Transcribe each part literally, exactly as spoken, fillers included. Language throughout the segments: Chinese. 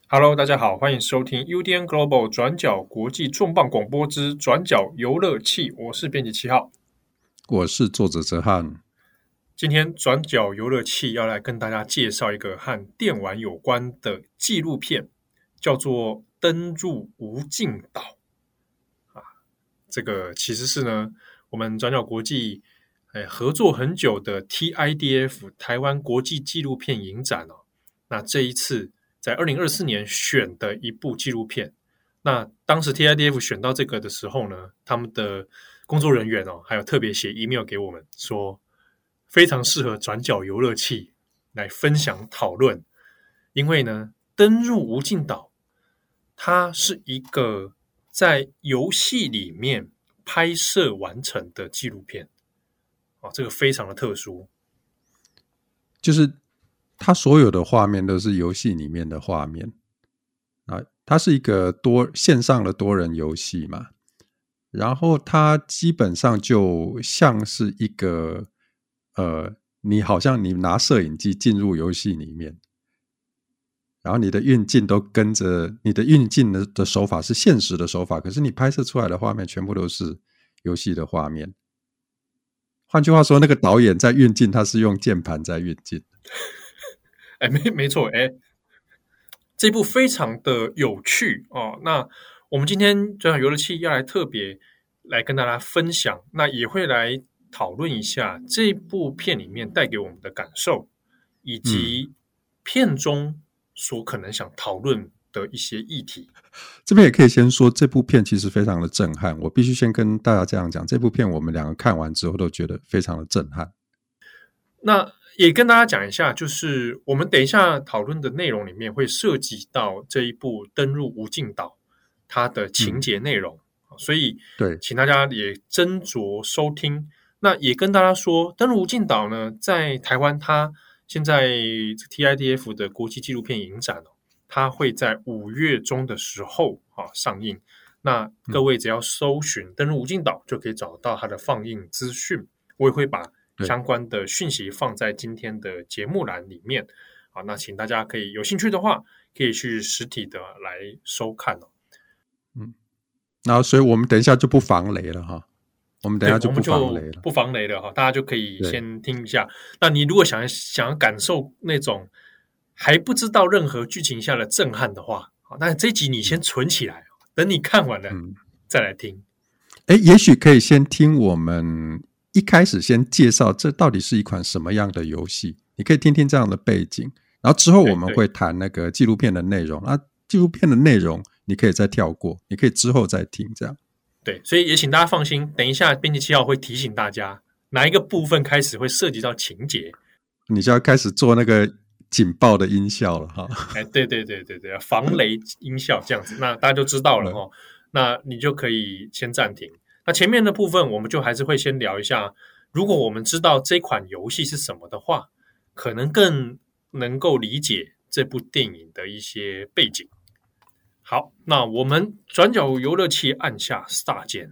Hello，大家好，欢迎收听 U D N Global 转角国际重磅广播之转角游乐器，我是编辑七号， 我是作者哲翰。 今天转角游乐器要来跟大家介绍一个和电玩有关的纪录片，叫做《登入无尽岛》啊。这个其实是呢，我们转角国际哎合作很久的 T I D F 台湾国际纪录片影展哦。那这一次在二零二四年选的一部纪录片，那当时 T I D F 选到这个的时候呢，他们的工作人员哦，还有特别写 email 给我们说，非常适合转角游乐器来分享讨论，因为呢，登入无尽岛，它是一个在游戏里面拍摄完成的纪录片，哦，这个非常的特殊， 就是它所有的画面都是游戏里面的画面啊，它是一个多线上的多人游戏嘛，然后它基本上就像是一个呃，你好像你拿摄影机进入游戏里面，然后你的运镜都跟着你的运镜 的, 的手法是现实的手法，可是你拍摄出来的画面全部都是游戏的画面。换句话说，那个导演在运镜，他是用键盘在运镜。 哎，没没错，哎，这部非常的有趣哦。那我们今天转角游乐器要来特别来跟大家分享，那也会来讨论一下这部片里面带给我们的感受，以及片中所可能想讨论的一些议题。 这边也可以先说，这部片其实非常的震撼。我必须先跟大家这样讲，这部片我们两个看完之后都觉得非常的震撼。 那也跟大家讲一下，就是我们等一下讨论的内容里面会涉及到这一部《登入无尽岛》它的情节内容，嗯、所以对， 请大家也斟酌收听。那也跟大家说，《登入无尽岛》呢，在台湾它现在 T I D F 的国际纪录片影展哦，它会在五月中的时候啊上映。那各位只要搜寻《登入无尽岛》就可以找到它的放映资讯。我也会把相关的讯息放在今天的节目栏里面。好，那请大家可以有兴趣的话，可以去实体的来收看哦。 嗯，然后所以我们等一下就不防雷了哈。我们等一下就不防雷了， 不防雷了哈，大家就可以先听一下。那你如果想想要感受那种还不知道任何剧情下的震撼的话，那这一集你先存起来，嗯、等你看完了、嗯、再来听。 哎，也许可以先听我们一开始先介绍这到底是一款什么样的游戏，你可以听听这样的背景，然后之后我们会谈那个纪录片的内容。那纪录片的内容你可以再跳过，你可以之后再听这样。 对，所以也请大家放心，等一下编辑七号会提醒大家哪一个部分开始会涉及到情节， 你就要开始做那个警报的音效了哈。 哎，对对对对对，防雷音效这样子，那大家就知道了哈。那你就可以先暂停。那前面的部分我们就还是会先聊一下，如果我们知道这款游戏是什么的话，可能更能够理解这部电影的一些背景。好，那我们转角游乐器按下 Start 键。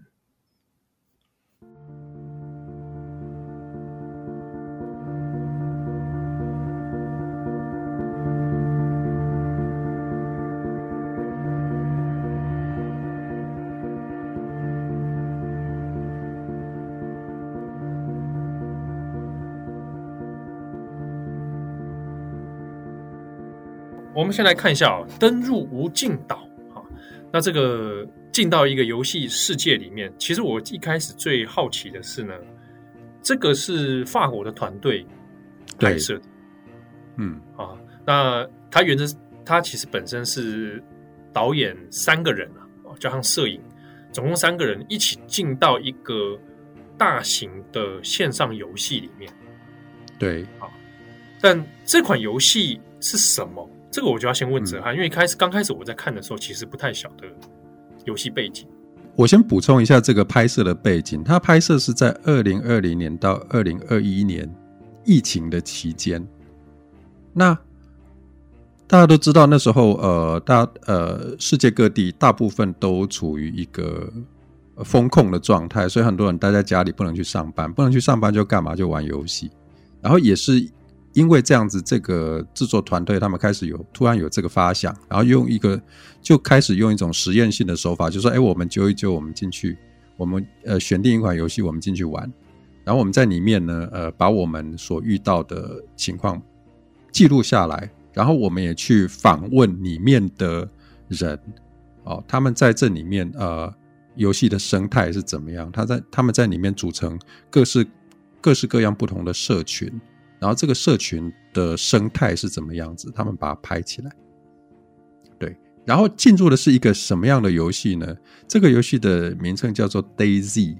我们先来看一下哦，登入无尽岛。那这个进到一个游戏世界里面，其实我一开始最好奇的是呢，这个是法国的团队拍摄的， 嗯啊，那他原则他其实本身是导演三个人啊，加上摄影，总共三个人一起进到一个大型的线上游戏里面， 对啊，但这款游戏是什么？这个我就要先问哲翰、嗯，因为开始刚开始我在看的时候，其实不太晓得游戏背景。 我先补充一下这个拍摄的背景，它拍摄是在二零二零年到二零二一年疫情的期间。那大家都知道那时候，呃，大呃世界各地大部分都处于一个封控的状态，所以很多人待在家里不能去上班，不能去上班就干嘛？就玩游戏。然后也是因为这样子，这个制作团队他们开始有突然有这个发想，然后用一个就开始用一种实验性的手法，就说，哎，我们揪一揪，我们进去，我们呃选定一款游戏，我们进去玩，然后我们在里面呢，呃，把我们所遇到的情况记录下来，然后我们也去访问里面的人，哦，他们在这里面呃游戏的生态是怎么样，他在他们在里面组成各式各式各样不同的社群。然后这个社群的生态是怎么样子，他们把它拍起来。对，然后进入的是一个什么样的游戏呢？这个游戏的名称叫做 DayZ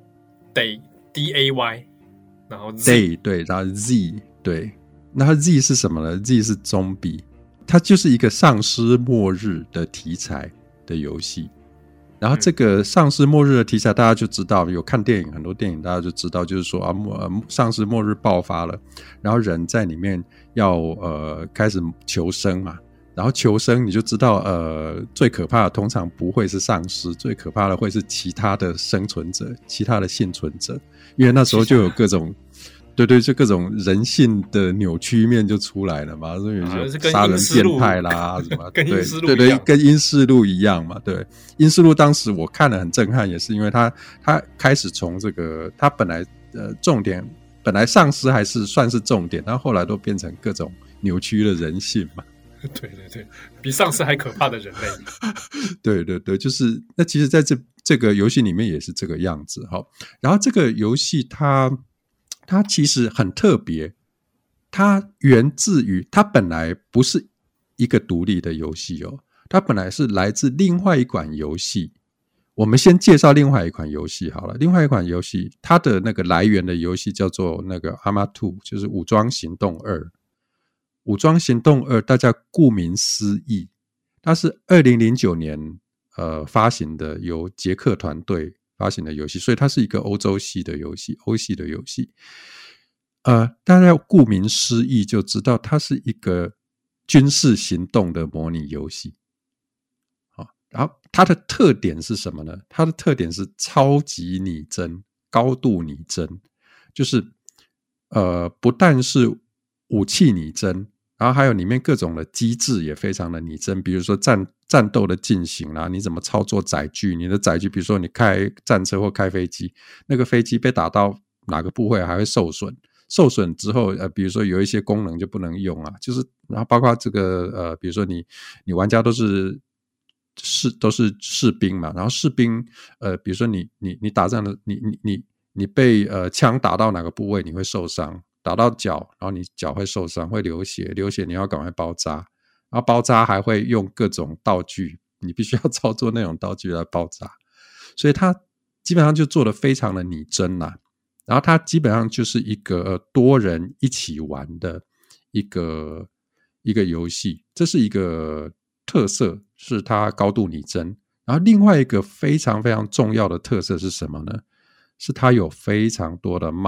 Day D A Y 然后 Z Day 对，然后 Z 对，那 Z 是什么呢？ Z 是 Zombie， 它就是一个丧尸末日的题材的游戏。然后这个丧尸末日的题材大家就知道，有看电影，很多电影大家就知道，就是说啊，丧尸末日爆发了，然后人在里面要呃开始求生嘛，然后求生你就知道呃最可怕的通常不会是丧尸，最可怕的会是其他的生存者，其他的幸存者，因为那时候就有各种对对，就各种人性的扭曲面就出来了嘛，所以有些杀人变态啦什么， 跟阴尸路对对对，跟阴尸路一样嘛。对，阴尸路当时我看了很震撼，也是因为他他开始从这个他本来呃重点本来丧尸还是算是重点，但后来都变成各种扭曲的人性嘛。 对对对，比丧尸还可怕的人类。 对对对，就是那其实在这这个游戏里面也是这个样子哈。然后这个游戏它。它其实很特别，它源自于它本来不是一个独立的游戏哦，它本来是来自另外一款游戏。我们先介绍另外一款游戏好了，另外一款游戏它的那个来源的游戏叫做那个 Arma 二，就是武装行动二。武装行动二，大家顾名思义，它是二零零九年呃发行的，由捷克团队发行的游戏，所以它是一个欧洲系的游戏，欧系的游戏。呃，大家顾名思义就知道，它是一个军事行动的模拟游戏。好，然后它的特点是什么呢？它的特点是超级拟真，高度拟真，就是呃，不但是武器拟真，然后还有里面各种的机制也非常的拟真，比如说战战斗的进行啦，你怎么操作载具，你的载具比如说你开战车或开飞机，那个飞机被打到哪个部位还会受损，受损之后呃，比如说有一些功能就不能用啊，就是然后包括这个呃，比如说你你玩家都是士都是士兵嘛，然后士兵呃，比如说你你你打仗的你你你你被呃枪打到哪个部位你会受伤，打到脚，然后你脚会受伤，会流血，流血你要赶快包扎，然后包扎还会用各种道具，你必须要操作那种道具来包扎，所以它基本上就做得非常的拟真啦。然后它基本上就是一个多人一起玩的一个一个游戏，这是一个特色，是它高度拟真。然后另外一个非常非常重要的特色是什么呢？是它有非常多的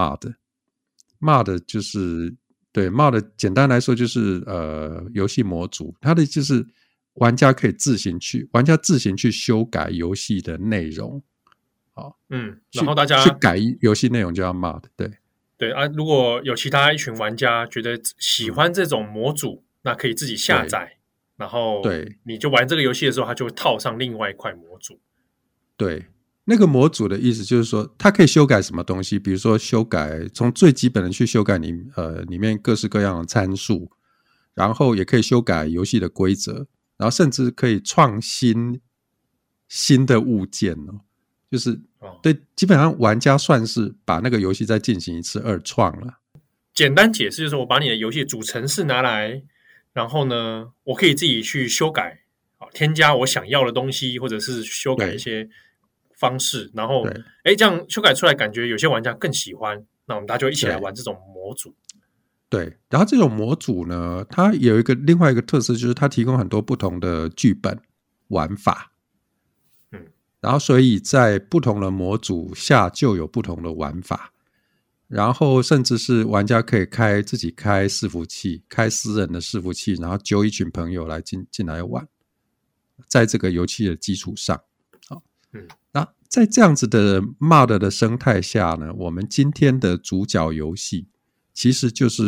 mod。mod 就是对 mod 简单来说就是呃游戏模组，它的就是玩家可以自行去玩家自行去修改游戏的内容。好， 嗯，然后大家去改游戏内容就要 mod。 对对啊，如果有其他一群玩家觉得喜欢这种模组，那可以自己下载，然后对你就玩这个游戏的时候，它就会套上另外一块模组。 对，那个模组的意思就是说，它可以修改什么东西，比如说修改从最基本的去修改你呃里面各式各样的参数，然后也可以修改游戏的规则，然后甚至可以创新新的物件哦，就是对，基本上玩家算是把那个游戏再进行一次二创了。 简单解释就是我把你的游戏主程式拿来，然后呢，我可以自己去修改，添加我想要的东西，或者是修改一些方式，然后哎，这样修改出来感觉有些玩家更喜欢，那我们大家就一起来玩这种模组。 对，然后这种模组呢，它有一个另外一个特色，就是它提供很多不同的剧本玩法。嗯，然后所以在不同的模组下就有不同的玩法，然后甚至是玩家可以开自己开伺服器，开私人的伺服器，然后揪一群朋友来进进来玩，在这个游戏的基础上。好，嗯，那在这样子的 mod 的生态下呢，我们今天的主角游戏其实就是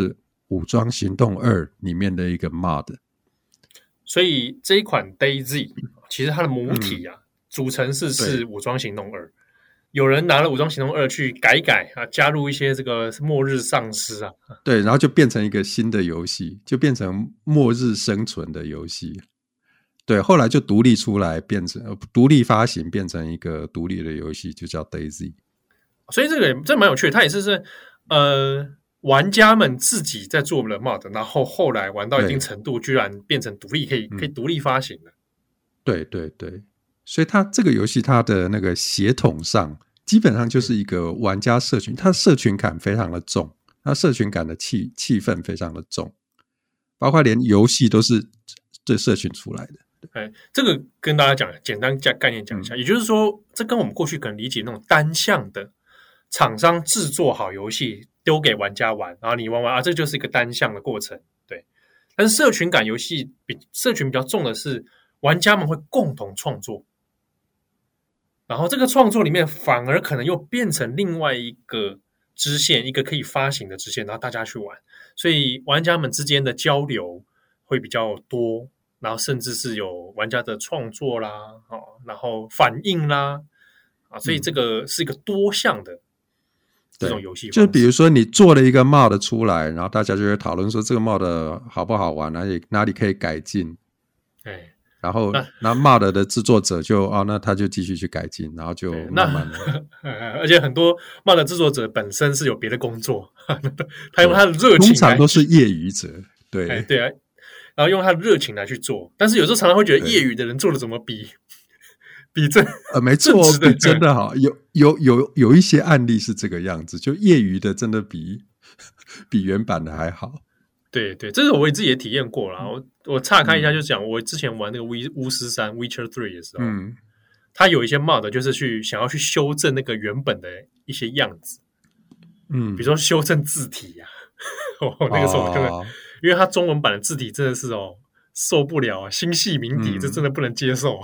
武装行动二里面的一个 mod。 所以这一款 DayZ 其实它的母体啊、嗯、组成是是武装行动二，有人拿了武装行动二去改改啊，加入一些这个末日丧尸啊， 对，然后就变成一个新的游戏，就变成末日生存的游戏。对，后来就独立出来，变成独立发行，变成一个独立的游戏，就叫 DayZ。 所以这个这蛮有趣的，它也是是呃玩家们自己在做了 mod， 然后后来玩到一定程度，居然变成独立，可以可以独立发行的。 对对对，所以它这个游戏它的那个血统上，基本上就是一个玩家社群，它的社群感非常的重，它社群感的气气氛非常的重，包括连游戏都是这社群出来的。 哎，这个跟大家讲，简单概念讲一下、嗯，也就是说，这跟我们过去可能理解那种单向的厂商制作好游戏丢给玩家玩，然后你玩玩啊，这就是一个单向的过程。对，但是社群感游戏比社群比较重的是，玩家们会共同创作，然后这个创作里面反而可能又变成另外一个支线，一个可以发行的支线，然后大家去玩，所以玩家们之间的交流会比较多。然后甚至是有玩家的创作啦、哦、然后反应啦啊，所以这个是一个多项的这种游戏方式。 就比如说你做了一个 mod 出来，然后大家就会讨论说这个 mod 好不好玩，哪里哪里可以改进。 哎， 然后那 mod 的制作者就哦，那他就继续去改进，然后就慢慢的。 而且很多 mod 的制作者本身是有别的工作，他用他的热情， 通常都是业余者。对、 哎、对啊。然后用他的热情来去做，但是有时候常常会觉得业余的人做的怎么比比真呃没错，比真的好。有有有有一些案例是这个样子，就业余的真的比比原版的还好。 对对，这个我自己也体验过啦。我我岔开一下就讲，我之前玩那个巫师三 Witcher 三的时候，嗯，他有一些 mod 就是去想要去修正那个原本的一些样子，嗯，比如说修正字体呀、啊，哦，那个时候我真的。哦，因为它中文版的字体真的是哦受不了啊，新细明体、嗯、这真的不能接受啊。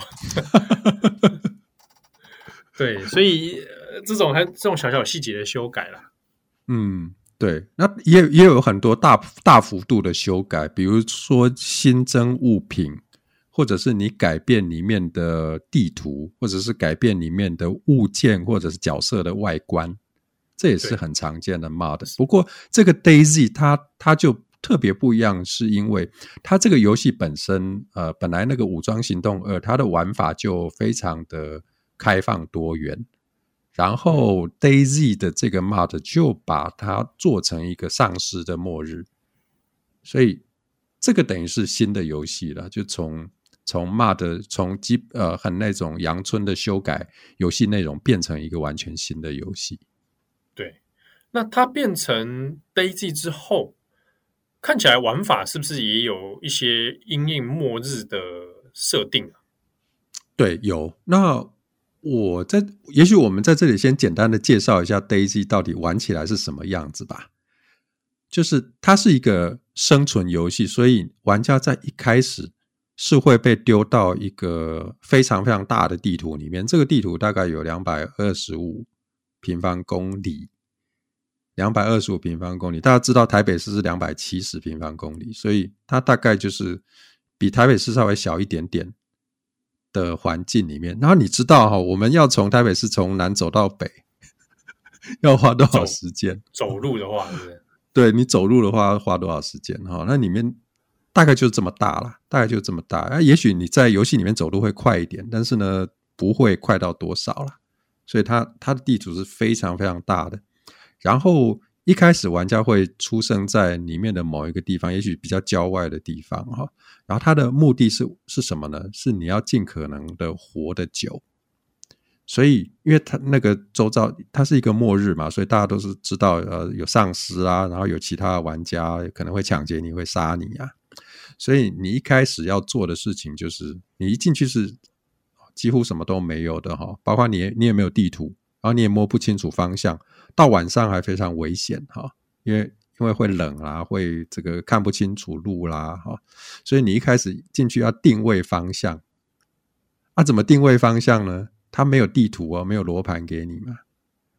对，所以、呃、这种还这种小小细节的修改啦。 嗯，对，那也也有很多大大幅度的修改，比如说新增物品，或者是你改变里面的地图，或者是改变里面的物件或者是角色的外观，这也是很常见的 mod。 不过这个 DayZ 它它就特别不一样，是因为它这个游戏本身呃，本来那个武装行动二它的玩法就非常的开放多元，然后 DayZ 的这个 mod 就把它做成一个丧尸的末日，所以这个等于是新的游戏了，就从从 mod 从基呃很那种阳春的修改游戏内容变成一个完全新的游戏。 对，那它变成 DayZ 之后，看起来玩法是不是也有一些因应末日的设定啊？ 对，有。那我在也许我们在这里先简单的介绍一下 DayZ 到底玩起来是什么样子吧。就是它是一个生存游戏，所以玩家在一开始是会被丢到一个非常非常大的地图里面，这个地图大概有两百二十五平方公里，两百二十五平方公里，大家知道台北市是两百七十平方公里，所以它大概就是比台北市稍微小一点点的环境里面。然后你知道、哦、我们要从台北市从南走到北要花多少时间？ 走路的话是不是？ 对，你走路的话要花多少时间、哦、那里面大概就这么大啦，大概就这么大、啊、也许你在游戏里面走路会快一点，但是呢不会快到多少啦，所以它它的地图是非常非常大的。然后一开始玩家会出生在里面的某一个地方，也许比较郊外的地方、哦、然后它的目的是是什么呢？是你要尽可能的活得久。所以因为它那个周遭它是一个末日嘛，所以大家都是知道呃有丧尸啊，然后有其他的玩家可能会抢劫你，会杀你啊。所以你一开始要做的事情就是你一进去是几乎什么都没有的、哦、包括你你也没有地图，然后你也摸不清楚方向，到晚上还非常危险、哦、因为因为会冷啦，会这个看不清楚路啦、哦、所以你一开始进去要定位方向啊，怎么定位方向呢？它没有地图哦，没有罗盘给你嘛，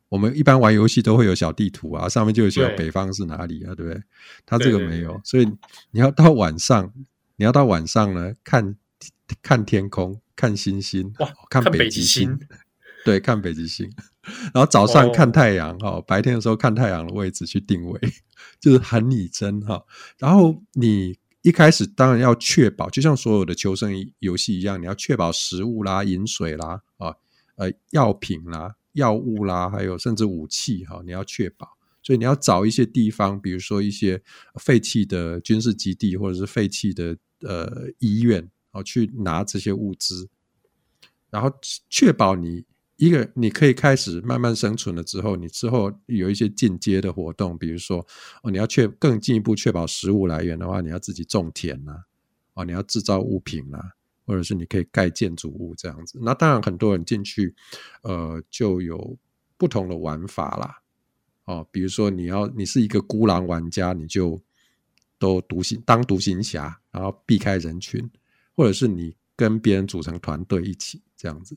我们一般玩游戏都会有小地图啊，上面就有写对北方是哪里啊，对不对？它这个没有， 对对对所以你要到晚上，你要到晚上呢，看看天空，看星星， 哇， 看北看北极极星， 星对，看北极星。然后早上看哦， 太阳哈、哦，白天的时候看太阳的位置去定位，就是很拟真哈、哦。然后你一开始当然要确保，就像所有的求生游戏一样，你要确保食物啦、饮水啦、啊呃药品啦、药物啦，还有甚至武器哈、哦，你要确保。所以你要找一些地方，比如说一些废弃的军事基地，或者是废弃的呃医院，哦，去拿这些物资，然后确保你一个你可以开始慢慢生存了之后，你之后有一些进阶的活动，比如说哦，你要确更进一步确保食物来源的话，你要自己种田啦、啊，哦，你要制造物品啦、啊，或者是你可以盖建筑物这样子。那当然，很多人进去，呃，就有不同的玩法啦。哦，比如说你要你是一个孤狼玩家，你就都独行当独行侠，然后避开人群，或者是你跟别人组成团队一起这样子。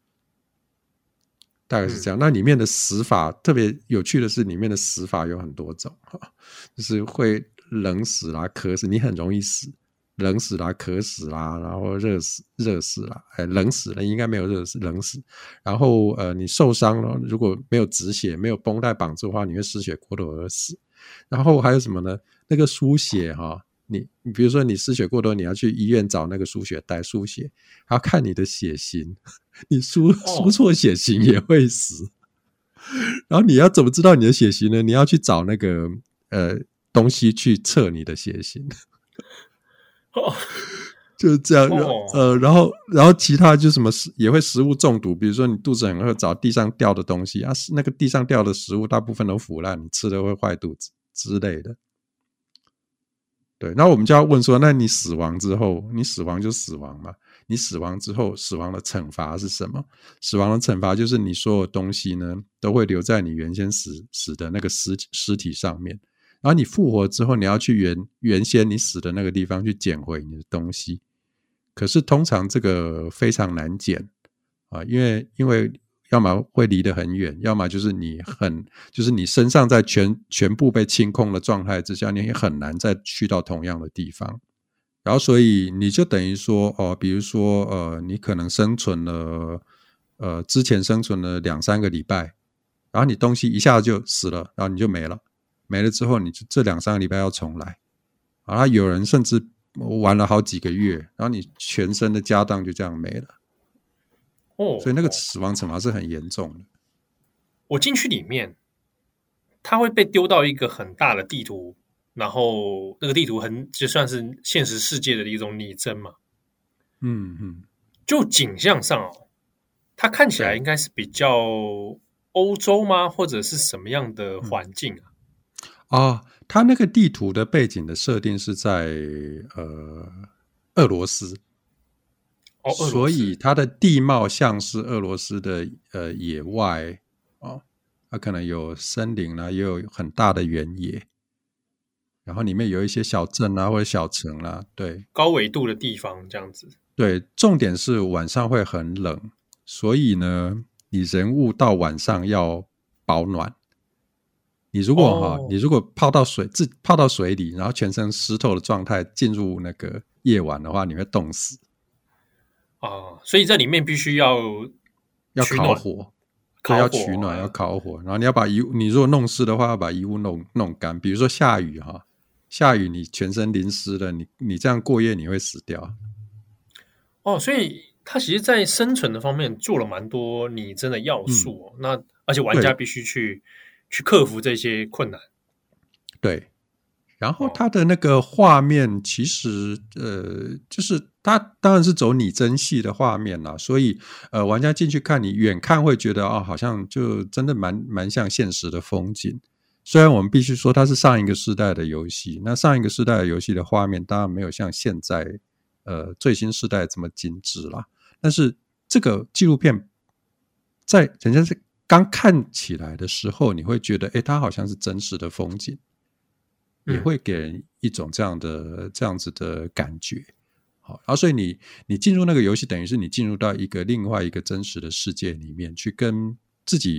大概是这样。 嗯， 那里面的死法特别有趣的是，里面的死法有很多种，就是会冷死啦、渴死，你很容易死，冷死啦、渴死啦，然后热死、热死啦，哎，冷死了应该没有热死，冷死。然后呃，你受伤了，如果没有止血、没有绷带绑住的话，你会失血过多而死。然后还有什么呢？那个输血哈，你你比如说你失血过多，你要去医院找那个输血带输血，还要看你的血型，你输输哦错血型也会死。然后你要怎么知道你的血型呢？你要去找那个呃东西去测你的血型， 哦就是这样。呃， 哦然后然后其他就什么也会食物中毒，比如说你肚子很饿，找地上掉的东西啊，那个地上掉的食物大部分都腐烂，你吃了会坏肚子之类的。对，那我们就要问说，那你死亡之后，你死亡就死亡嘛？你死亡之后，死亡的惩罚是什么？死亡的惩罚就是你所有东西呢，都会留在你原先死死的那个尸尸体上面。然后你复活之后，你要去原原先你死的那个地方去捡回你的东西。可是通常这个非常难捡啊，因为因为要么会离得很远，要么就是你很就是你身上在全全部被清空的状态之下，你也很难再去到同样的地方。然后所以你就等于说哦，比如说呃，你可能生存了呃之前生存了两三个礼拜，然后你东西一下子就死了，然后你就没了，没了之后你就这两三个礼拜要重来。然后有人甚至玩了好几个月，然后你全身的家当就这样没了。所以那个哦哦， 死亡惩罚是很严重的。 我进去里面，它会被丢到一个很大的地图，然后那个地图很就算是现实世界的一种拟真嘛。 嗯嗯， 就景象上哦，它看起来对应该是比较欧洲吗？或者是什么样的嗯环境啊？ 啊，它那个地图的背景的设定是在呃俄罗斯， 哦，俄罗所以斯它的地貌像是俄罗斯的呃野外哦，它可能有森林啦、啊，也有很大的原野，然后里面有一些小镇啊或者小城啦、啊，对高纬度的地方这样子。 对，重点是晚上会很冷，所以呢，你人物到晚上要保暖。你如果哈，你哦如果泡到水自泡到水里，然后全身湿透的状态进入那个夜晚的话，你会冻死。 啊，所以在里面必须要要取暖、 烤火，对，要烤火取暖，要啊。 烤火，然后你要把衣物，你如果弄湿的话，要把衣物弄弄干。比如说下雨哈，下雨你全身淋湿了，你你这样过夜你会死掉。 哦，所以它其实，在生存的方面做了蛮多拟真的要嗯， 素哦。那而且玩家对必须去去克服这些困难对。然后哦。 它的那个画面其实呃，就是它当然是走拟真系的画面啦，所以呃，玩家进去看你远看会觉得啊、哦，好像就真的蛮蛮像现实的风景。虽然我们必须说它是上一个世代的游戏，那上一个世代的游戏的画面当然没有像现在呃最新世代这么精致啦，但是这个纪录片在人家是刚看起来的时候，你会觉得诶，它好像是真实的风景。也嗯， 会给人一种这样的这样子的感觉，好，然后所以你你进入那个游戏，等于是你进入到一个另外一个真实的世界里面，去跟自己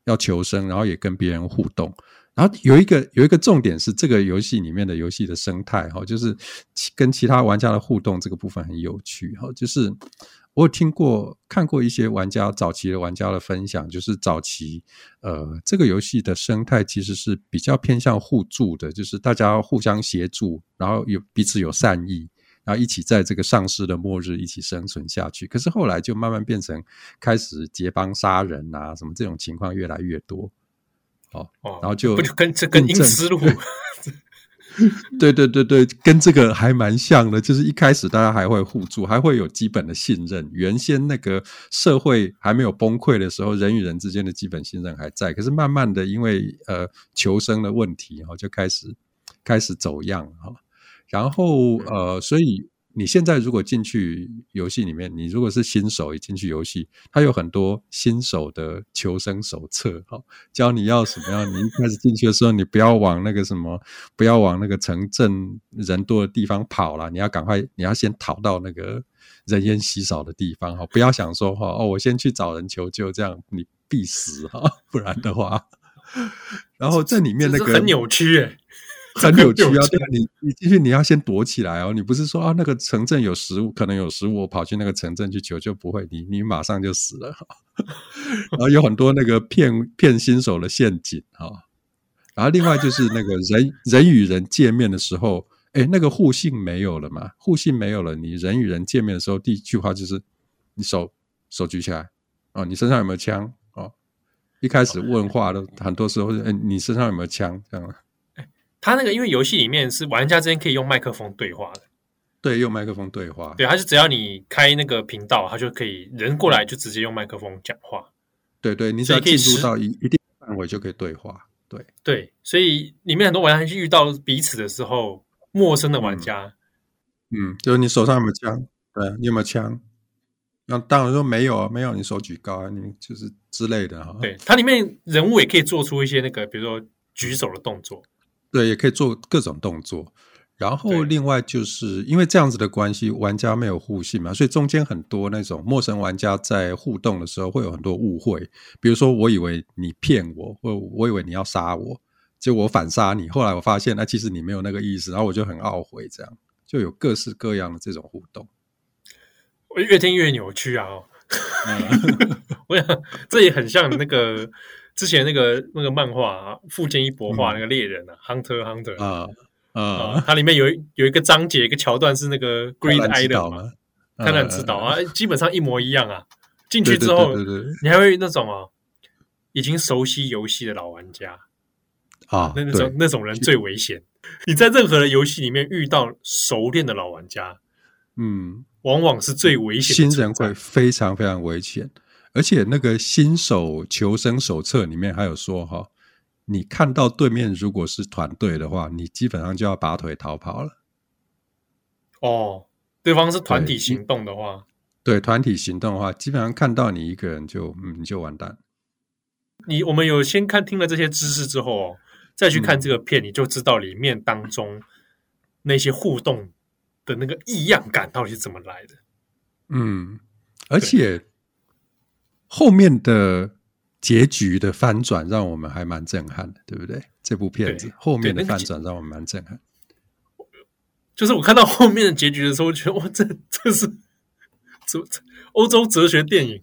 要求生，然后也跟别人互动。然后有一个有一个重点是，这个游戏里面的游戏的生态，就是跟其他玩家的互动这个部分很有趣。就是我有听过看过一些玩家早期的玩家的分享，就是早期呃这个游戏的生态其实是比较偏向互助的，就是大家互相协助，然后有彼此有善意，然后一起在这个丧尸的末日一起生存下去。可是后来就慢慢变成开始结帮杀人啊，什么这种情况越来越多。哦，然后就不就跟这跟阴思路对对对对，跟这个还蛮像的，就是一开始大家还会互助，还会有基本的信任。原先那个社会还没有崩溃的时候，人与人之间的基本信任还在，可是慢慢的因为呃求生的问题，哦，就开始开始走样，哦，然后呃，所以你现在如果进去游戏里面，你如果是新手一进去游戏，它有很多新手的求生手册，哦，教你要什么样。你一开始进去的时候，你不要往那个什么，不要往那个城镇人多的地方跑啦，你要赶快，你要先逃到那个人烟稀少的地方，哦，不要想说哦，我先去找人求救，这样你必死，哦，不然的话。然后这里面那个很扭曲耶， 很扭曲啊！对，你你进去你要先躲起来哦，你不是说啊那个城镇有食物，可能有食物，我跑去那个城镇去求救，不会，你你马上就死了。然后有很多那个骗骗新手的陷阱啊，哦。然后另外就是那个人人与人见面的时候，哎，那个互信没有了嘛，互信没有了，你人与人见面的时候，第一句话就是你手手举起来哦，你身上有没有枪哦？一开始问话的很多时候是，哎，你身上有没有枪这样。 他那个因为游戏里面是玩家之间可以用麦克风对话的， 对，用麦克风对话， 对，他是只要你开那个频道，他就可以人过来就直接用麦克风讲话。 对对，你只要进入到一一定范围就可以对话。对对，所以里面很多玩家遇到彼此的时候，陌生的玩家， 嗯，嗯就是你手上有没有枪？对，你有没有枪？那当然说没有啊，没有，你手举高啊，你就是之类的哈。 对，它里面人物也可以做出一些那个，比如说举手的动作。 对，也可以做各种动作。然后另外就是因为这样子的关系，玩家没有互信嘛，所以中间很多那种陌生玩家在互动的时候会有很多误会。比如说我以为你骗我，或我以为你要杀我，结果我反杀你，后来我发现那、啊、其实你没有那个意思，然后我就很懊悔，这样就有各式各样的这种互动。 我越听越扭曲啊，哦嗯，我想这也很像那个之前那个那个漫画啊，富坚义博画那个猎人啊，嗯，Hunter Hunter 啊啊， 啊，它里面有有一个章节一个桥段是那个 Greed Island 嘛，贪婪之岛啊，基本上一模一样啊。进去之后， 对对对对对你还会那种哦，已经熟悉游戏的老玩家啊， 那种那种人最危险。你在任何的游戏里面遇到熟练的老玩家， 嗯。 往往是最危险的， 新人会非常非常危险。而且那个新手求生手册里面还有说哈，你看到对面如果是团队的话，你基本上就要拔腿逃跑了。 哦，对方是团体行动的话， 对，对团体行动的话，基本上看到你一个人就嗯你就完蛋。 你我们有先看听了这些知识之后哦，再去看这个片，嗯，你就知道里面当中那些互动的那个异样感到底是怎么来的。 嗯，而且后面的结局的翻转让我们还蛮震撼的，对不对？这部片子后面的翻转让我们蛮震撼。 就是我看到后面的结局的时候，我觉得哇，这这是这欧洲哲学电影，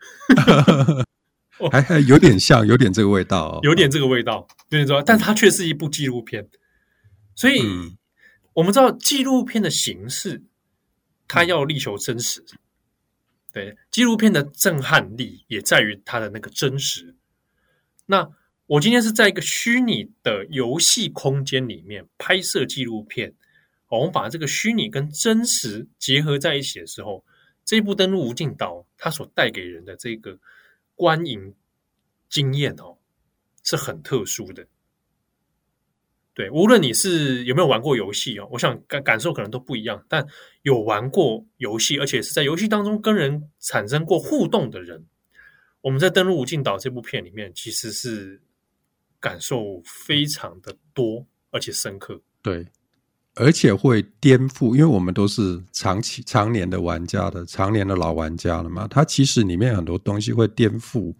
还还有点像，有点这个味道，哦， 有点这个味道，有点说，但它却是一部纪录片，所以。嗯，我们知道纪录片的形式，它要力求真实。对，纪录片的震撼力也在于它的那个真实。那我今天是在一个虚拟的游戏空间里面拍摄纪录片，我们把这个虚拟跟真实结合在一起的时候，这一部《登陆无尽岛》它所带给人的这个观影经验哦，是很特殊的。对，无论你是有没有玩过游戏哦，我想感感受可能都不一样。但有玩过游戏，而且是在游戏当中跟人产生过互动的人，我们在《登陆无尽岛》这部片里面，其实是感受非常的多，而且深刻。 对，而且会颠覆，因为我们都是长期、常年的玩家的、常年的老玩家了嘛。它其实里面很多东西会颠覆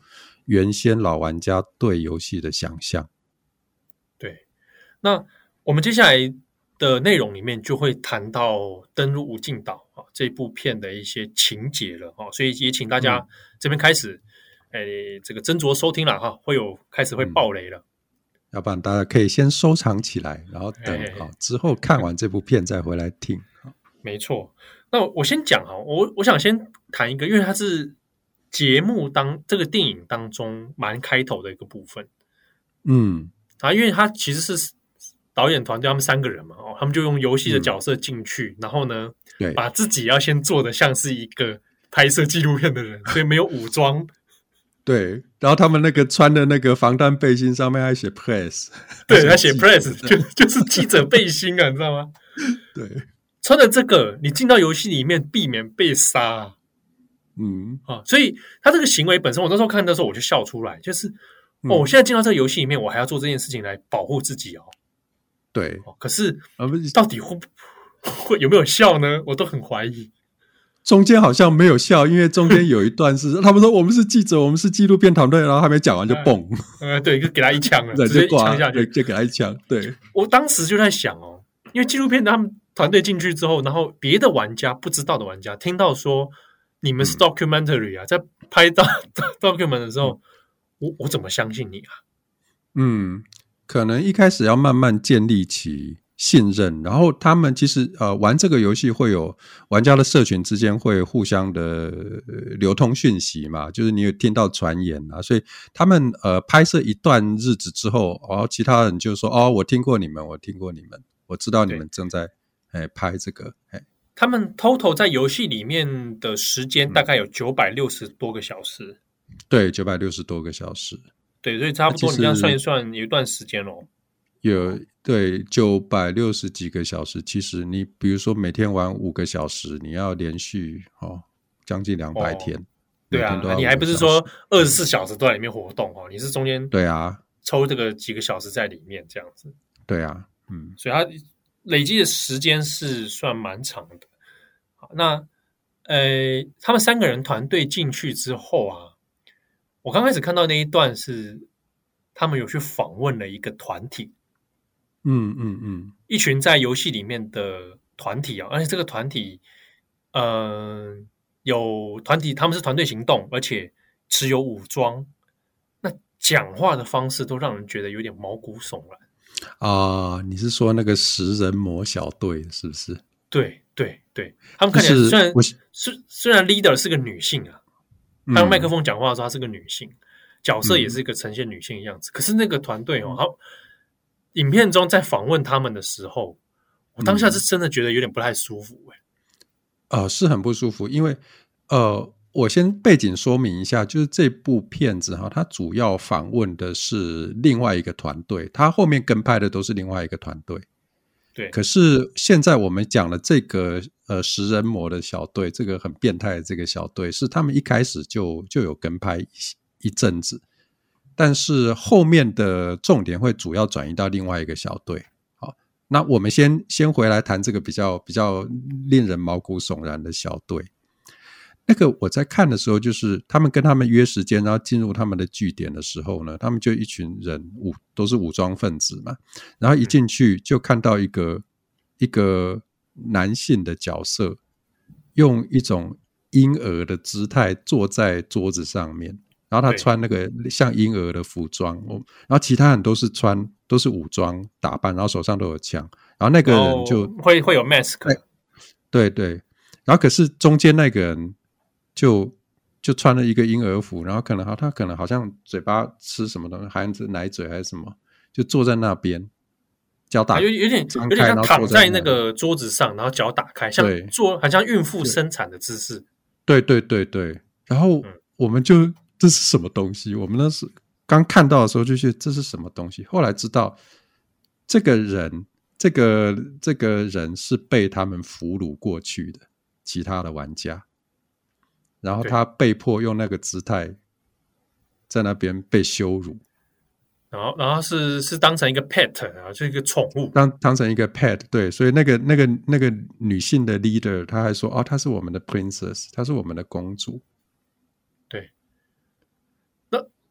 原先老玩家对游戏的想象。 对，那我们接下来的内容里面就会谈到登入无尽岛、啊、这部片的一些情节了、啊、所以也请大家这边开始、嗯诶、这个斟酌收听了哈，会有开始会爆雷了、嗯， 要不然大家可以先收藏起来，然后等嘿嘿、哦、之后看完这部片再回来听。 没错，那我先讲哈，我我想先谈一个，因为它是节目当这个电影当中蛮开头的一个部分。 嗯， 啊，因为他其实是导演团队，他们三个人嘛，哦，他们就用游戏的角色进去，嗯、然后呢， 对， 把自己要先做的像是一个拍摄纪录片的人，所以没有武装。 对，然后他们那个穿的那个防弹背心上面还写 press， 对，他写 press 就就是记者背心啊，你知道吗？ 对， 穿的这个，你进到游戏里面避免被杀。 嗯啊，所以他这个行为本身，我那时候看的时候我就笑出来，就是哦，我现在进到这个游戏里面，我还要做这件事情来保护自己哦。 对， 哦、可是到底会会有没有效呢？我都很怀疑。 中间好像没有效，因为中间有一段是他们说我们是记者，我们是纪录片团队，然后还没讲完就蹦， 呃，呃对，就给他一枪了， 直接一枪下去， 就给他一枪。对， 我当时就在想哦，因为纪录片他们团队进去之后，然后别的玩家不知道的玩家听到说你们是 documentary 啊，嗯、在拍到 document 的时候，我我怎么相信你啊？ 嗯，可能一开始要慢慢建立起信任，然后他们其实呃玩这个游戏会有玩家的社群之间会互相的、呃、流通讯息嘛，就是你有听到传言啊，所以他们呃拍摄一段日子之后，然后其他人就说哦，我听过你们，我听过你们，我知道你们正在哎拍这个哎。 他们 total 在游戏里面的时间大概有九百六十多个小时， 嗯、对，九百六十多个小时， 对，所以差不多你这样算一算，有一段时间咯。 有对九百六十几个小时，其实你比如说每天玩五个小时，你要连续哦将近两百天、哦， 对啊，你还不是说二十四小时都在里面活动哦，你是中间对啊抽这个几个小时在里面这样子， 对啊，嗯， 所以它累积的时间是算蛮长的。好，那呃，他们三个人团队进去之后啊，我刚开始看到那一段是他们有去访问了一个团体。 嗯嗯嗯， 一群在游戏里面的团体啊，而且这个团体，呃，有团体他们是团队行动，而且持有武装，那讲话的方式都让人觉得有点毛骨悚然啊、呃！你是说那个食人魔小队是不是？ 对对对，他们看起来虽然、就是、虽然 leader 是个女性啊，他用麦克风讲话的时候她是个女性、嗯、角色也是一个呈现女性的样子，嗯、可是那个团队哦，好。影片中在访问他们的时候，我当下是真的觉得有点不太舒服哎、 欸，呃，是很不舒服，因为呃，我先背景说明一下，就是这部片子哈，它主要访问的是另外一个团队，它后面跟拍的都是另外一个团队。 对， 可是现在我们讲的这个呃食人魔的小队，这个很变态的这个小队，是他们一开始就就有跟拍一, 一阵子。但是后面的重点会主要转移到另外一个小队。好，那我们先先回来谈这个比较比较令人毛骨悚然的小队。那个我在看的时候，就是他们跟他们约时间，然后进入他们的据点的时候呢，他们就一群人武都是武装分子嘛，然后一进去就看到一个一个男性的角色，用一种婴儿的姿态坐在桌子上面。然后他穿那个像婴儿的服装，然后其他人都是穿都是武装打扮，然后手上都有枪，然后那个人就会会有 mask， 对对，然后可是中间那个人就就穿了一个婴儿服，然后可能他可能好像嘴巴吃什么东西，含着奶嘴还是什么，就坐在那边，脚打有有点有点像躺在那个桌子上，然后脚打开，像做好像孕妇生产的姿势。 对对对对，然后我们就。嗯这是什么东西？我们那时刚看到的时候就觉得这是什么东西，后来知道这个人这个这个人是被他们俘虏过去的其他的玩家，然后他被迫用那个姿态在那边被羞辱， 然后然后是是当成一个 pet 啊，就是一个宠物， 当当成一个 pet， 对，所以那个那个那个女性的 leader， 她还说哦，她是我们的 princess， 她是我们的公主。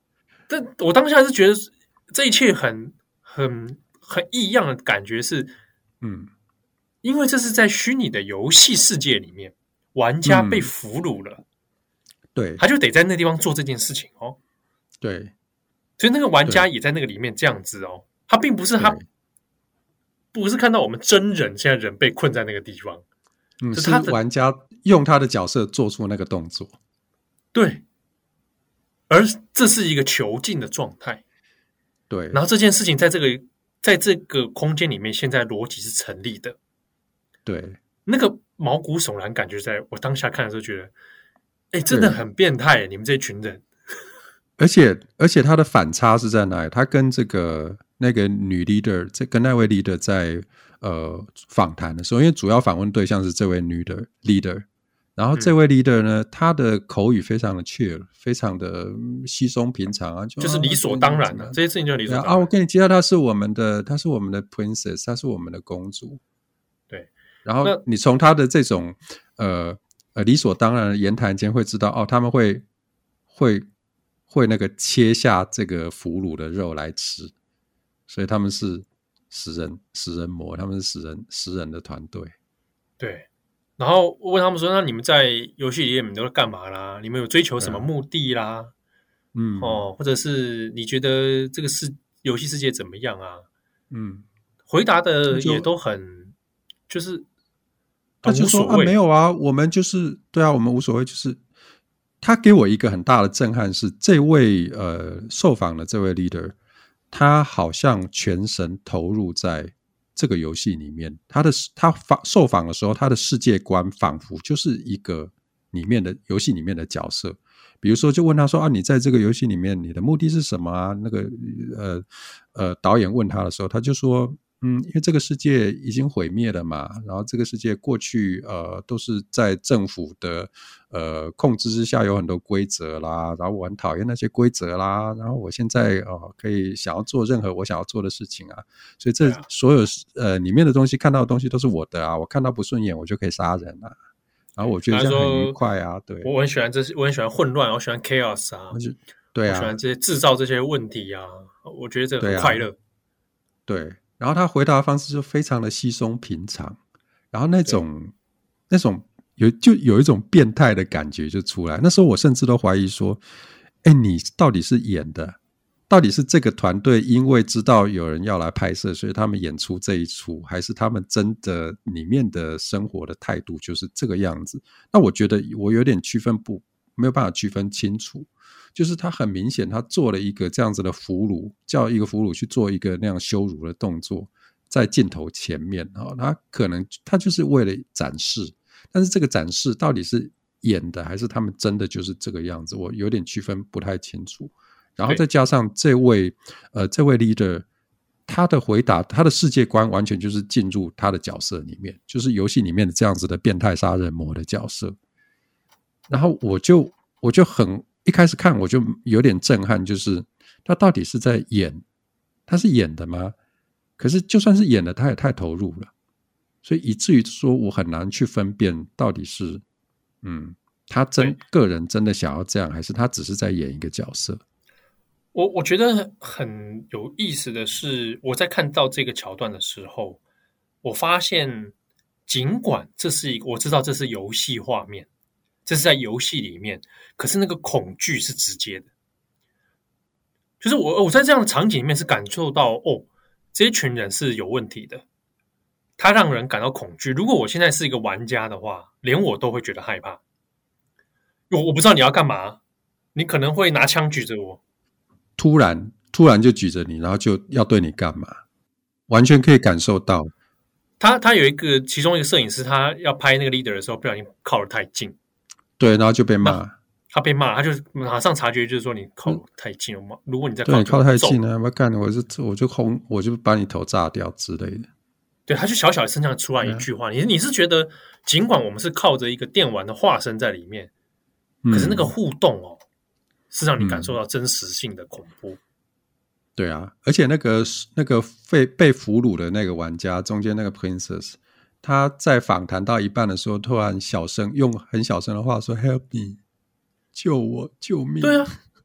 但我当下是觉得这一切很很很异样的感觉是， 嗯， 因为这是在虚拟的游戏世界里面，玩家被俘虏了， 嗯、对， 他就得在那地方做这件事情哦。 对， 所以那个玩家也在那个里面这样子哦，他并不是他不是看到我们真人现在人被困在那个地方， 嗯， 是他是玩家用他的角色做出那个动作， 对，而这是一个囚禁的状态， 对， 然后这件事情在这个在这个空间里面，现在逻辑是成立的， 对， 那个毛骨悚然感觉，在我当下看的时候觉得，哎，真的很变态，你们这群人。 而且而且他的反差是在哪里？他跟这个那个女 leader， 在跟那位 leader 在呃访谈的时候，因为主要访问对象是这位女的 leader， 然后这位 leader 呢，他、嗯、的口语非常的 chill， 非常的稀松平常啊，就就是理所当然的、啊，这些事情就理所当然。 啊，我跟你介绍，她是我们的，她是我们的 princess， 她是我们的公主。 对， 然后你从他的这种呃呃理所当然的言谈间会知道，哦，他们会会。会那个切下这个俘虏的肉来吃，所以他们是食人食人魔，他们是食人食人的团队。 对，然后我问他们说：“那你们在游戏里面你们都在干嘛啦？你们有追求什么目的啦？嗯，哦，或者是你觉得这个世游戏世界怎么样啊？”嗯，回答的也都很就是他就说啊，没有啊，我们就是对啊，我们无所谓，就是。他给我一个很大的震撼是，这位呃受访的这位 leader， 他好像全神投入在这个游戏里面。他的他受访的时候，他的世界观仿佛就是一个里面的游戏里面的角色。比如说，就问他说啊，你在这个游戏里面，你的目的是什么啊？那个呃呃，导演问他的时候，他就说。嗯，因为这个世界已经毁灭了嘛，然后这个世界过去呃都是在政府的呃控制之下，有很多规则啦，然后我很讨厌那些规则啦，然后我现在呃可以想要做任何我想要做的事情啊，所以这所有呃里面的东西看到的东西都是我的啊，我看到不顺眼我就可以杀人啊，然后我觉得这样很愉快啊，对， 我很喜欢这些，我很喜欢混乱，我喜欢 chaos 啊， 对啊， 我喜欢这些制造这些问题啊，我觉得这很快乐， 对,、啊、对。然后他回答的方式就非常的稀松平常，然后那种那种有就有一种变态的感觉就出来。那时候我甚至都怀疑说，哎，你到底是演的，到底是这个团队因为知道有人要来拍摄，所以他们演出这一出，还是他们真的里面的生活的态度就是这个样子？那我觉得我有点区分不没有办法区分清楚。就是他很明显他做了一个这样子的俘虏，叫一个俘虏去做一个那样羞辱的动作在镜头前面、哦、他可能他就是为了展示，但是这个展示到底是演的还是他们真的就是这个样子，我有点区分不太清楚。然后再加上这位呃这位 leader 他的回答，他的世界观完全就是进入他的角色里面，就是游戏里面的这样子的变态杀人魔的角色。然后我就我就很一开始看我就有点震撼，就是他到底是在演，他是演的吗？可是就算是演的，他也太投入了，所以以至于说我很难去分辨到底是，嗯，他真个人真的想要这样，还是他只是在演一个角色。 我我觉得很有意思的是，我在看到这个桥段的时候，我发现，尽管这是一个我知道这是游戏画面。这是在游戏里面，可是那个恐惧是直接的，就是我我在这样的场景里面是感受到哦，这一群人是有问题的，他让人感到恐惧。如果我现在是一个玩家的话，连我都会觉得害怕。我我不知道你要干嘛，你可能会拿枪举着我， 突然突然就举着你，然后就要对你干嘛，完全可以感受到。 他他有一个其中一个摄影师，他要拍那个 leader 的时候，不小心靠得太近。 对，然后就被骂， 他被骂，他就马上察觉，就是说你靠太近了嘛、嗯。如果你在靠对靠太近了，我干，我就我就轰，我就把你头炸掉之类的。 对，他就小小的身上出来一句话，你、嗯、你是觉得，尽管我们是靠着一个电玩的化身在里面， 嗯、 可是那个互动哦，是让你感受到真实性的恐怖。嗯、 对啊，而且那个那个被被俘虏的那个玩家中间那个 princess。他在访谈到一半的时候，突然小声用很小声的话说 "Help me， 救我，救命！" 对啊，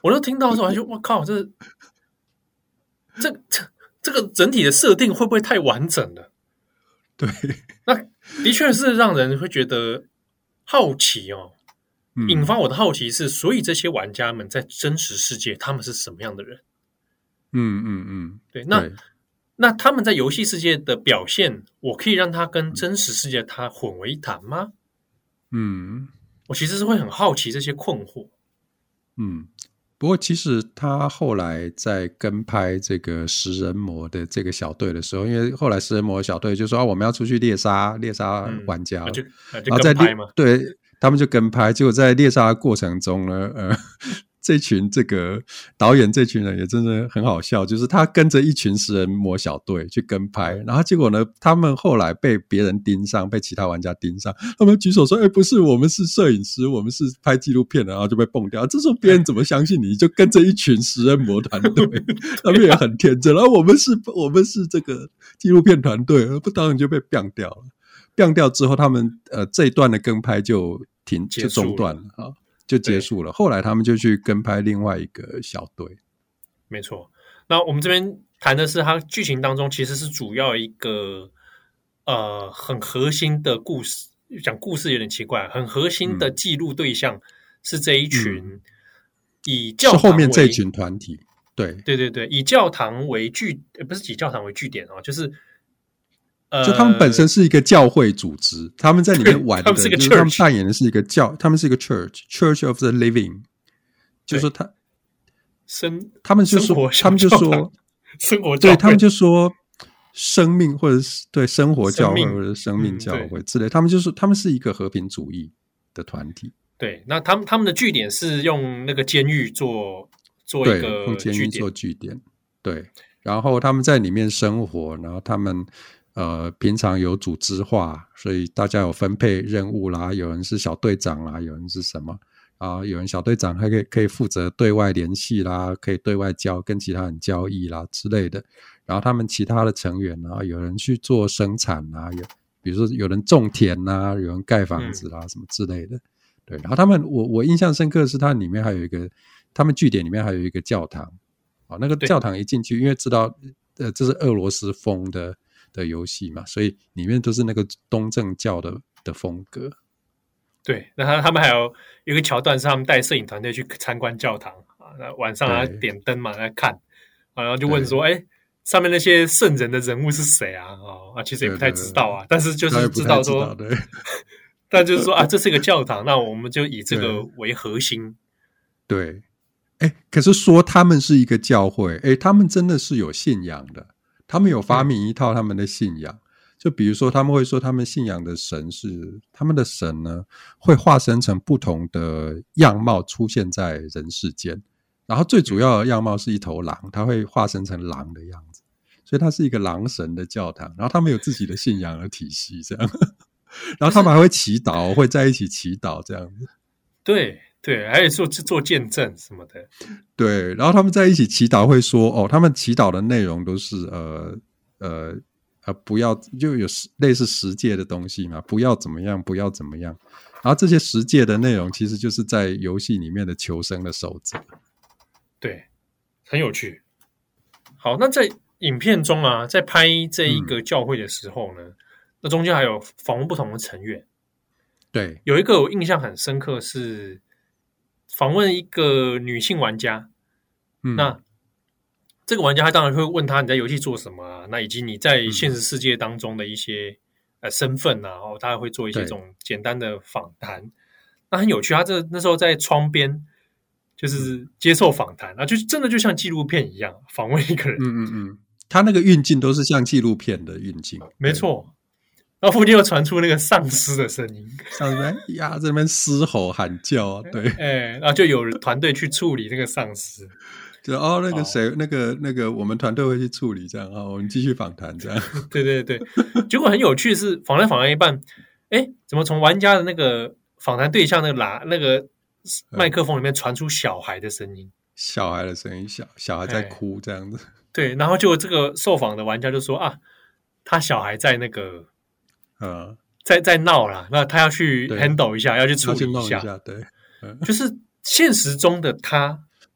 我就听到的时候，我就我靠，这这这这个整体的设定会不会太完整了？ 对， 那的确是让人会觉得好奇哦， 嗯引发我的好奇是，所以这些玩家们在真实世界他们是什么样的人？ 嗯嗯嗯， 对，那对那他们在游戏世界的表现，我可以让他跟真实世界它混为一谈吗？ 嗯我其实是会很好奇这些困惑。 嗯。不过，其实他后来在跟拍这个食人魔的这个小队的时候，因为后来食人魔的小队就说啊，我们要出去猎杀猎杀玩家， 嗯、就就然后在跟拍嘛， 对他们就跟拍，结果在猎杀的过程中呢，呃，这群这个导演这群人也真的很好笑，就是他跟着一群食人魔小队去跟拍，然后结果呢，他们后来被别人盯上，被其他玩家盯上，他们举手说：“哎，不是，我们是摄影师，我们是拍纪录片的。”然后就被蹦掉。这时候别人怎么相信你？就跟着一群食人魔团队，他们也很天真。然后我们是，我们是这个纪录片团队，不当然就被变掉了。变掉之后，他们呃这一段的跟拍就停就中断了啊。就结束了。后来他们就去跟拍另外一个小队。 没错。那我们这边谈的是它剧情当中其实是主要一个呃很核心的故事，讲故事有点奇怪，很核心的记录对象是这一群、嗯、以教堂为是后面这群团体，对对对对，以教堂为据，不是以教堂为据点哦，就是就他们本身是一个教会组织，他们在里面玩的， 他们是个 church， 就是他们扮演的是一个教，他们是一个 church，church of the living， 就是说他生， 他们就说，他们就说生活教会， 对他们就说生命或者是对生活教会或者生命教会之类，嗯、他们就是他们是一个和平主义的团体。 对，那他们他们的据点是用那个监狱做做一个用监狱做据点，对，然后他们在里面生活，然后他们。呃，平常有组织化，所以大家有分配任务啦，有人是小队长啦，有人是什么啊？有人小队长还可以可以负责对外联系啦，可以对外交跟其他人交易啦之类的。然后他们其他的成员啊，有人去做生产啦，有比如说有人种田啦，有人盖房子啦，嗯、什么之类的。对，然后他们我我印象深刻的是，它里面还有一个，他们据点里面还有一个教堂。哦，那个教堂一进去，因为知道呃这是俄罗斯风的。的游戏嘛，所以里面都是那个东正教的的风格。 对，那他他们还有有一个桥段是他们带摄影团队去参观教堂啊，那晚上啊点灯嘛来看，啊，然后就问说，哎，上面那些圣人的人物是谁啊？哦，啊，其实也不太知道啊，但是就是知道说， 对， 但就是说啊，这是一个教堂，那我们就以这个为核心。 对，哎，可是说他们是一个教会，哎，他们真的是有信仰的。他们有发明一套他们的信仰、嗯、就比如说他们会说他们信仰的神是他们的神呢会化身成不同的样貌出现在人世间，然后最主要的样貌是一头狼，它会化身成狼的样子，所以它是一个狼神的教堂，然后他们有自己的信仰的体系这样然后他们还会祈祷，会在一起祈祷这样子。 对对，还有做做见证什么的。 对，然后他们在一起祈祷会说，哦，他们祈祷的内容都是呃呃呃，不要就有类似十诫的东西嘛，不要怎么样，不要怎么样。然后这些十诫的内容其实就是在游戏里面的求生的守则。 对，很有趣。好，那在影片中啊，在拍这一个教会的时候呢，嗯、那中间还有访问不同的成员。 对， 有一个我印象很深刻是。访问一个女性玩家，嗯，那这个玩家他当然会问他你在游戏做什么啊？那以及你在现实世界当中的一些、嗯、呃身份啊，然后他会做一些这种简单的访谈。那很有趣，他这那时候在窗边就是接受访谈，那就真的就像纪录片一样访问一个人。 嗯嗯嗯，他那个运镜都是像纪录片的运镜， 没错。然后附近又传出那个丧尸的声音， 丧尸呀，在那边嘶吼喊叫，对， 哎，然后就有团队去处理那个丧尸， 就哦，那个谁，那个那个，我们团队会去处理，这样啊、哦，我们继续访谈，这样， 对对对。结果很有趣是，访谈访谈一半，哎，怎么从玩家的那个访谈对象那个拉那个麦克风里面传出小孩的声音， 小孩的声音，小小孩在哭这样子， 对，然后就这个受访的玩家就说啊，他小孩在那个。 呃， 在在闹啦，那他要去 handle 一下，要去处理一下， 下对、嗯， 就是现实中的他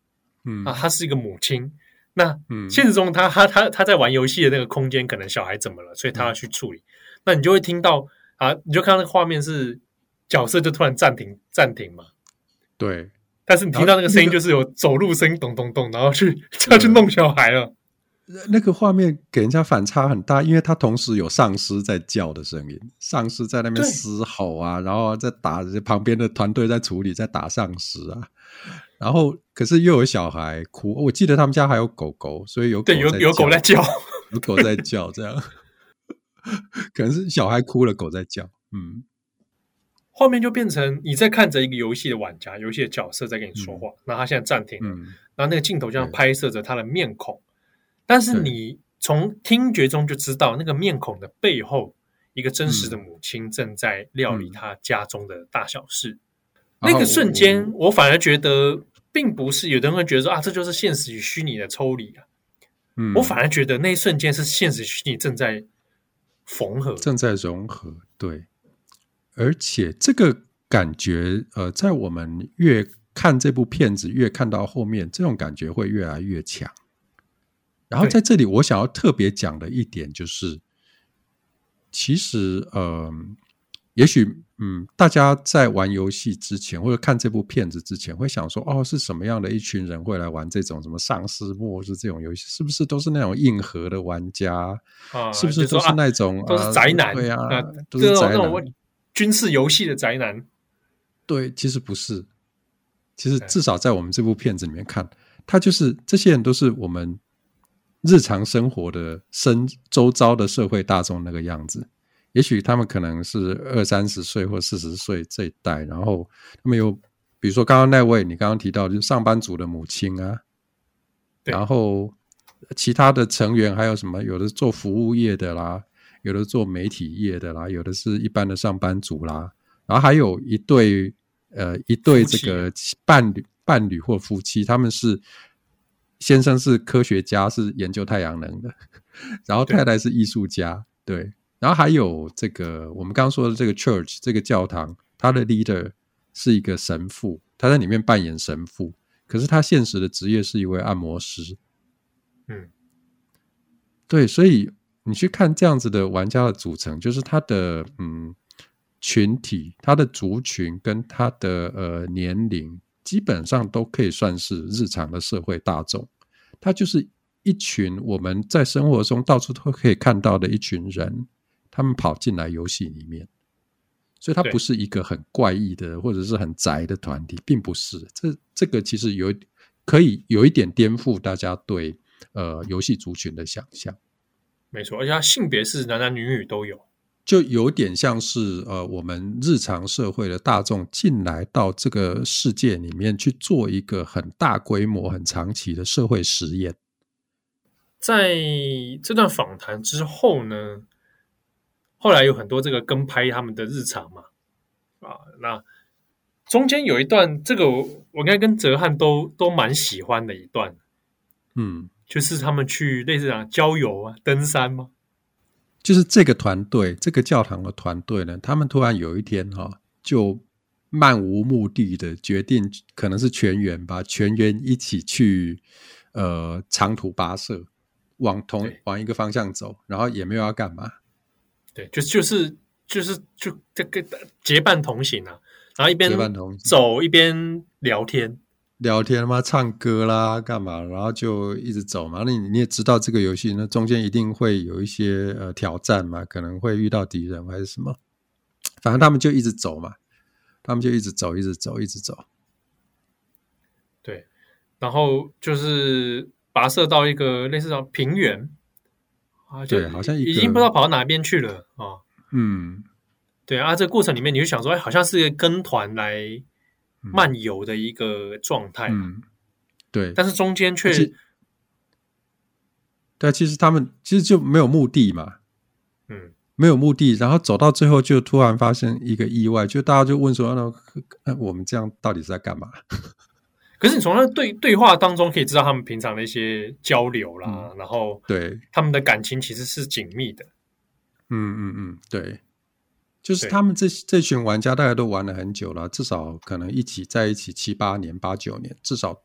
嗯啊，她是一个母亲。那现实中他他他他在玩游戏的那个空间，可能小孩怎么了，所以他要去处理。嗯、那你就会听到啊，你就看到那个画面是角色就突然暂停暂停嘛， 对。 但是你听到那个声音就是有走路声，咚咚咚，然后去就要去弄小孩了。 那个画面给人家反差很大，因为他同时有丧尸在叫的声音，丧尸在那边嘶吼啊，然后在打旁边的团队在处理，在打丧尸啊，然后可是又有小孩哭，我记得他们家还有狗狗，所以有狗在叫， 对，有有狗在叫， 有狗在叫，这样可能是小孩哭了，狗在叫，嗯。 画面就变成你在看着一个游戏的玩家，游戏的角色在跟你说话，那、嗯、他现在暂停了，嗯、然后那个镜头就这样拍摄着他的面孔，但是你从听觉中就知道那个面孔的背后，一个真实的母亲正在料理他家中的大小事。嗯、那个瞬间，我反而觉得并不是有的人会觉得说啊，这就是现实与虚拟的抽离啊。嗯、我反而觉得那一瞬间是现实虚拟正在缝合， 正在融合，对。而且这个感觉，呃，在我们越看这部片子，越看到后面，这种感觉会越来越强。然后在这里，我想要特别讲的一点就是，其实，呃，也许，嗯，大家在玩游戏之前，或者看这部片子之前，会想说，哦，是什么样的一群人会来玩这种什么丧尸末日这种游戏？是不是都是那种硬核的玩家？ 啊、 是不是都是那种、 啊、都是宅男？ 对啊， 啊都是宅男。 军事游戏的宅男， 对，其实不是。其实至少在我们这部片子里面看，他就是这些人都是我们日常生活的生周遭的社会大众那个样子。也许他们可能是二三十岁或四十岁这一代，然后他们有，比如说刚刚那位你刚刚提到就是上班族的母亲啊，然后其他的成员还有什么？有的做服务业的啦。有的做媒体业的啦，有的是一般的上班族啦，然后还有一对呃一对这个伴侣伴侣或夫妻，他们是先生是科学家，是研究太阳能的，然后太太是艺术家， 对, 对，然后还有这个我们刚刚说的这个 church 这个教堂，他的 leader 是一个神父，他在里面扮演神父，可是他现实的职业是一位按摩师，嗯，对，所以你去看这样子的玩家的组成，就是他的嗯群体，他的族群跟他的呃年龄，基本上都可以算是日常的社会大众。他就是一群我们在生活中到处都可以看到的一群人，他们跑进来游戏里面，所以他不是一个很怪异的或者是很宅的团体，并不是。这这个其实有可以有一点颠覆大家对呃游戏族群的想象。 没错，而且它性别是男男女女都有， 就有点像是呃我们日常社会的大众进来到这个世界里面去做一个很大规模很长期的社会实验。 在这段访谈之后呢，后来有很多这个跟拍他们的日常嘛，啊，那中间有一段这个我我应该跟哲翰都都蛮喜欢的一段，嗯。就是他们去类似讲郊游啊、登山吗？ 就是这个团队，这个教堂的团队呢，他们突然有一天哈、哦，就漫无目的的决定，可能是全员吧，全员一起去呃长途跋涉，往同往一个方向走，然后也没有要干嘛。 对，就就是就是就这个结伴同行啊，然后一边走一边聊天。 聊天嘛，唱歌啦，干嘛？然后就一直走嘛。那你你也知道这个游戏，那中间一定会有一些呃挑战嘛，可能会遇到敌人还是什么。反正他们就一直走嘛，他们就一直走，一直走，一直走。 对，然后就是跋涉到一个类似像平原啊， 对，好像已经不知道跑到哪边去了啊。 嗯， 对啊，这个过程里面你就想说，哎，好像是一个跟团来漫游的一个状态， 嗯，对， 但是中间却， 对，其实他们其实就没有目的嘛，嗯，没有目的，然后走到最后就突然发生一个意外，就大家就问说，那我们这样到底是在干嘛？ 可是你从那对对话当中可以知道他们平常的一些交流啦，嗯、然后对他们的感情其实是紧密的， 嗯嗯嗯，对。就是他们这这群玩家大概都玩了很久了，至少可能一起在一起七八年、八九年，至少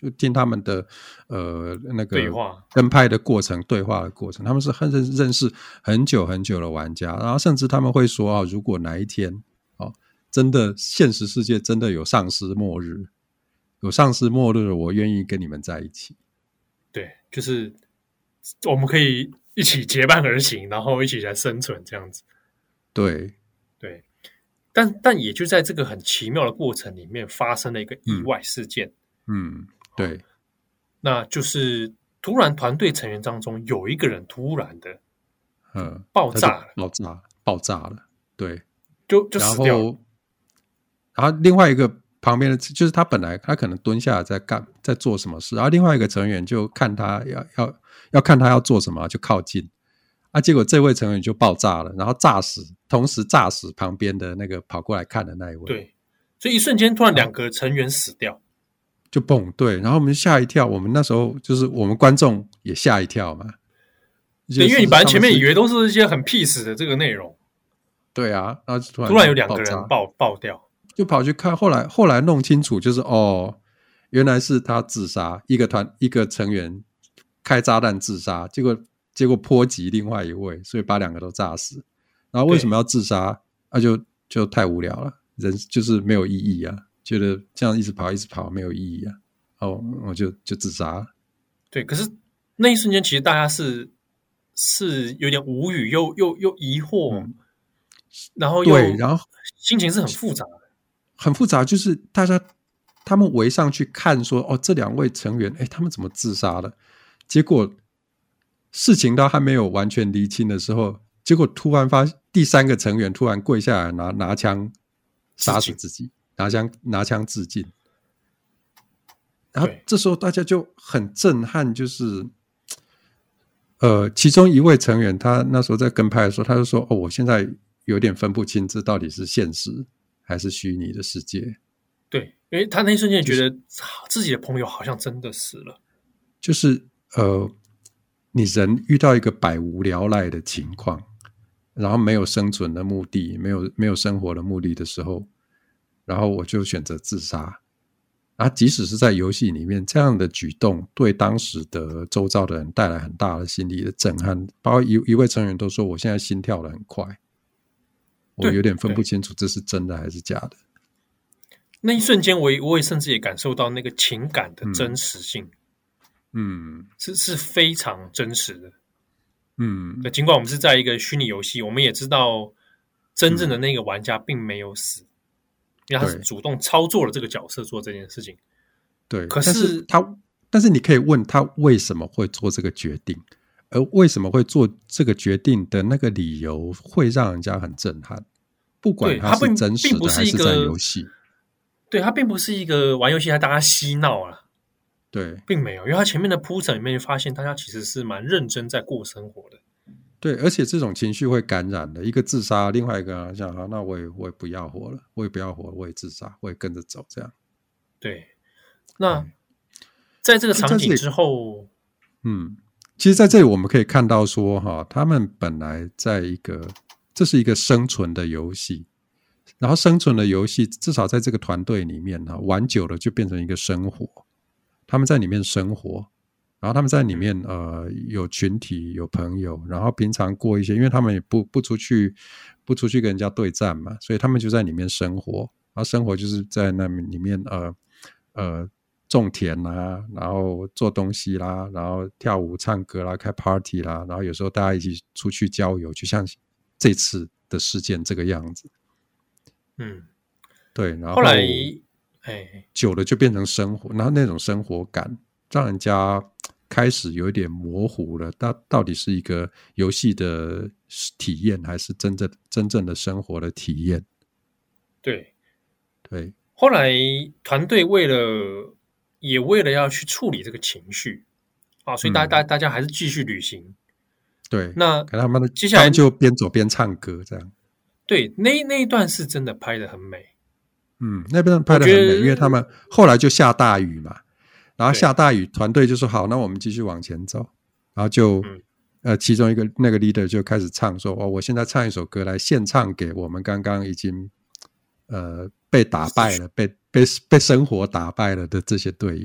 就听他们的呃那个对话跟拍的过程、对话的过程，他们是很认认识很久很久的玩家，然后甚至他们会说啊，如果哪一天哦，真的现实世界真的有丧尸末日，有丧尸末日，我愿意跟你们在一起。 对，就是我们可以一起结伴而行，然后一起来生存这样子。 对对，但但也就在这个很奇妙的过程里面，发生了一个意外事件。 嗯，嗯对， 那就是突然团队成员当中有一个人突然的嗯， 爆炸了， 爆炸爆炸了，对， 就就死掉了。 然后，然后另外一个旁边的就是他本来他可能蹲下来在干在做什么事，然后另外一个成员就看他要要要看他要做什么，就靠近啊，结果这位成员就爆炸了，然后炸死，同时炸死旁边的那个跑过来看的那一位。 对，所以一瞬间突然两个成员死掉， 就蹦对，然后我们吓一跳，我们那时候就是我们观众也吓一跳嘛。 对，因为你本来前面以为都是一些很 peace 的这个内容， 对啊，然后突然突然有两个人爆爆掉， 就跑去看，后来后来弄清楚，就是哦，原来是他自杀，一个团一个成员开炸弹自杀，结果结果波及另外一位，所以把两个都炸死。然后为什么要自杀？那、啊、就就太无聊了，人就是没有意义啊，觉得这样一直跑一直跑没有意义啊，哦，我就就自杀了。 对，可是那一瞬间，其实大家是是有点无语，又又又疑惑，嗯、然后又对，然后心情是很复杂的， 很复杂，就是大家他们围上去看说，哦，这两位成员，哎，他们怎么自杀了？结果事情都还没有完全厘清的时候，结果突然发第三个成员突然跪下来拿拿枪杀死自己，拿枪拿枪自尽。然后这时候大家就很震撼，就是呃，其中一位成员他那时候在跟拍的时候，他就说：“哦，我现在有点分不清这到底是现实还是虚拟的世界。” 对，因为他那一瞬间觉得自己的朋友好像真的死了， 就是呃，你人遇到一个百无聊赖的情况，然后没有生存的目的，没有没有生活的目的的时候，然后我就选择自杀。啊，即使是在游戏里面，这样的举动对当时的周遭的人带来很大的心理的震撼。包括一一位成员都说，我现在心跳得很快，我有点分不清楚这是真的还是假的。 那一瞬间我也，我也甚至也感受到那个情感的真实性， 嗯， 是是非常真实的。 嗯， 对，尽管我们是在一个虚拟游戏，我们也知道真正的那个玩家并没有死。嗯，因为他是主动操作了这个角色做这件事情， 对。 可是, 但是他，但是你可以问他为什么会做这个决定，而为什么会做这个决定的那个理由会让人家很震撼，不管他是真实的还是在游戏。 对，他并不是一个玩游戏还大家嬉闹啊， 对， 并没有，因为他前面的铺陈里面发现大家其实是蛮认真在过生活的。 对，而且这种情绪会感染的，一个自杀，另外一个想好，那我也我也不要活了，我也不要活了，我也自杀，我也跟着走，这样。 对，那在这个场景之后， 嗯，其实在这里我们可以看到说，哈，他们本来在一个，这是一个生存的游戏，然后生存的游戏至少在这个团队里面哈，玩久了就变成一个生活，他们在里面生活。然后他们在里面呃有群体有朋友，然后平常过一些，因为他们也不不出去不出去跟人家对战嘛，所以他们就在里面生活。然后生活就是在那里面呃呃种田啦，然后做东西啦，然后跳舞唱歌啦，开 party 啦，然后有时候大家一起出去郊游，就像这次的事件这个样子。 嗯， 对，然后后来哎久了就变成生活，然后那种生活感让人家开始有一点模糊了，它到底是一个游戏的体验，还是真正真正的生活的体验？ 对对。 后来团队为了也为了要去处理这个情绪啊，所以大家、嗯、大家还是继续旅行。 对， 那他们接下来就边走边唱歌，这样。 对，那那一段是真的拍得很美。 嗯，那边拍得很美，因为他们后来就下大雨嘛。然后下大雨，团队就说好，那我们继续往前走。然后就、嗯、呃，其中一个那个 leader 就开始唱说：“哦，我现在唱一首歌来献唱给我们刚刚已经呃被打败了、被被被生活打败了的这些队友。”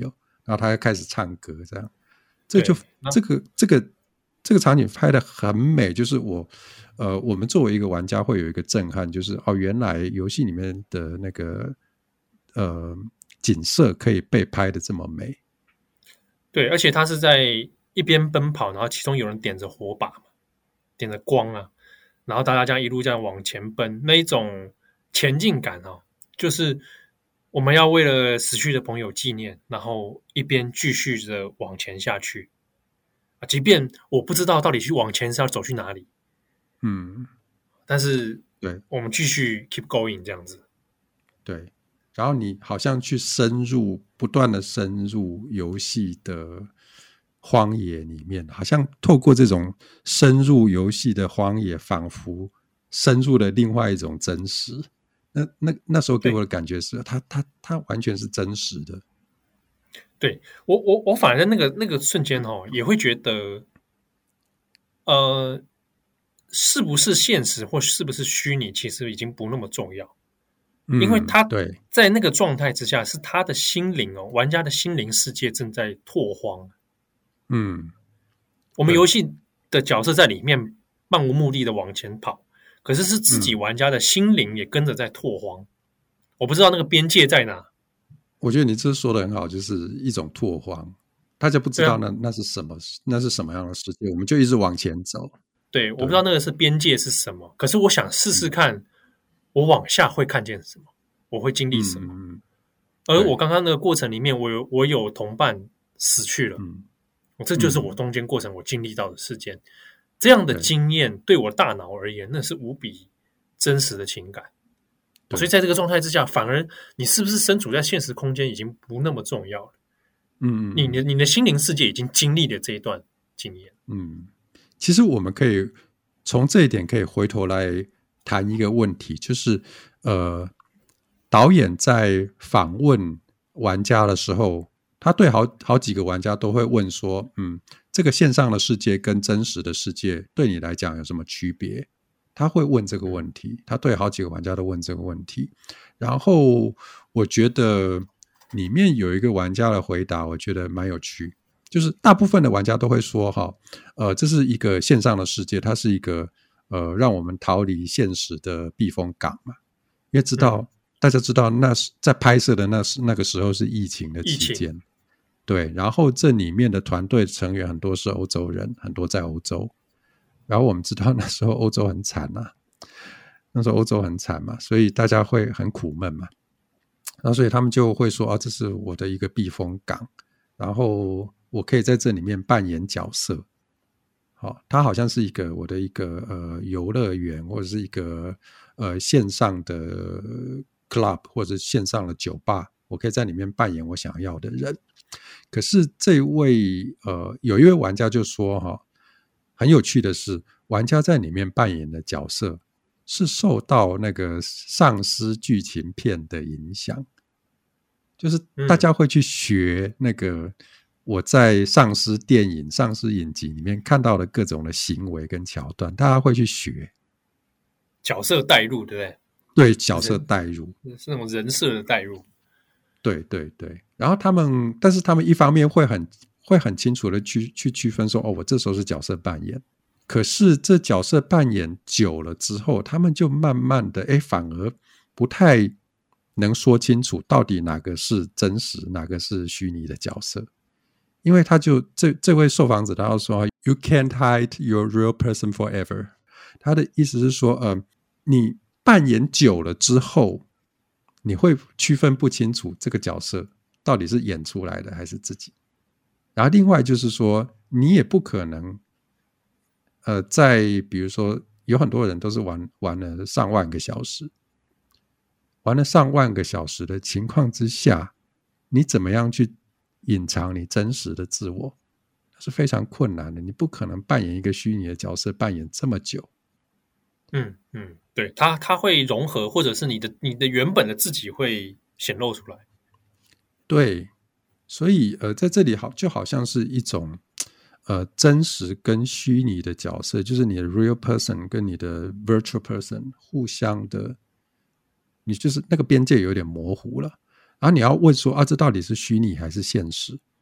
然后他开始唱歌，这样，这就那这个这个这个场景拍得很美，就是我呃，我们作为一个玩家会有一个震撼，就是哦，原来游戏里面的那个呃景色可以被拍得这么美。 对，而且他是在一边奔跑，然后其中有人点着火把嘛，点着光啊，然后大家这样一路这样往前奔，那一种前进感哦，就是我们要为了死去的朋友纪念，然后一边继续的往前下去啊，即便我不知道到底去往前是要走去哪里， 嗯， 但是对我们继续 keep going 这样子。 对，然后你好像去深入，不断的深入游戏的荒野里面，好像透过这种深入游戏的荒野，仿佛深入了另外一种真实。那那那时候给我的感觉是，它它它完全是真实的。 对，我我我反而在那个那个瞬间哦，也会觉得，呃，是不是现实或是不是虚拟，其实已经不那么重要， 嗯， 因为他对， 在那个状态之下，是他的心灵哦，玩家的心灵世界正在拓荒。 嗯， 我们游戏的角色在里面漫无目的的往前跑，可是是自己玩家的心灵也跟着在拓荒。我不知道那个边界在哪。 我觉得你这说的很好，就是一种拓荒，大家不知道那、啊、那是什么，那是什么样的世界，我们就一直往前走。 对，我不知道那个是边界是什么，可是我想试试看，我往下会看见什么，我会经历什么。 嗯、 而我刚刚那个过程里面，我有我有同伴死去了， 嗯， 这就是我中间过程我经历到的事件。这样的经验对我大脑而言，那是无比真实的情感。所以在这个状态之下，反而你是不是身处在现实空间已经不那么重要了。 嗯， 你的你的心灵世界已经经历了这一段经验。 嗯，其实我们可以从这一点可以回头来谈一个问题，就是呃，导演在访问玩家的时候，他对好好几个玩家都会问说，嗯，这个线上的世界跟真实的世界对你来讲有什么区别？他会问这个问题，他对好几个玩家都问这个问题。然后我觉得里面有一个玩家的回答，我觉得蛮有趣，就是大部分的玩家都会说哈，呃，这是一个线上的世界，它是一个呃让我们逃离现实的避风港嘛，因为知道、嗯、大家知道那是在拍摄的那那个时候是疫情的期间，对，然后这里面的团队成员很多是欧洲人，很多在欧洲。然后我们知道那时候欧洲很惨啊，那时候欧洲很惨嘛，所以大家会很苦闷嘛，然后所以他们就会说啊，这是我的一个避风港，然后我可以在这里面扮演角色。好、哦，它好像是一个我的一个呃游乐园，或者是一个呃线上的 club 或者线上的酒吧，我可以在里面扮演我想要的人。可是这位呃有一位玩家就说哈、哦。很有趣的是，玩家在里面扮演的角色是受到那个丧尸剧情片的影响，就是大家会去学那个我在丧尸电影、丧尸影集里面看到的各种的行为跟桥段，大家会去学角色代入，对不对？ 对，角色代入是那种人设的代入。 对对对，然后他们，但是他们一方面会很。会很清楚的去去区分说，哦，我这时候是角色扮演。可是这角色扮演久了之后，他们就慢慢的，哎，反而不太能说清楚到底哪个是真实，哪个是虚拟的角色。因为他就这这位受访者他要说 ，You can't hide your real person forever。他的意思是说，呃，你扮演久了之后，你会区分不清楚这个角色到底是演出来的还是自己。然后另外就是说，你也不可能，呃，在比如说有很多人都是玩玩了上万个小时，玩了上万个小时的情况之下，你怎么样去隐藏你真实的自我，是非常困难的。你不可能扮演一个虚拟的角色扮演这么久。 嗯嗯，对，它它会融合，或者是你的你的原本的自己会显露出来。 对。所以呃，在这里好就好像是一种呃真实跟虚拟的角色，就是你的 real person 跟你的 virtual person 互相的，你就是那个边界有点模糊了。然后你要问说啊，这到底是虚拟还是现实？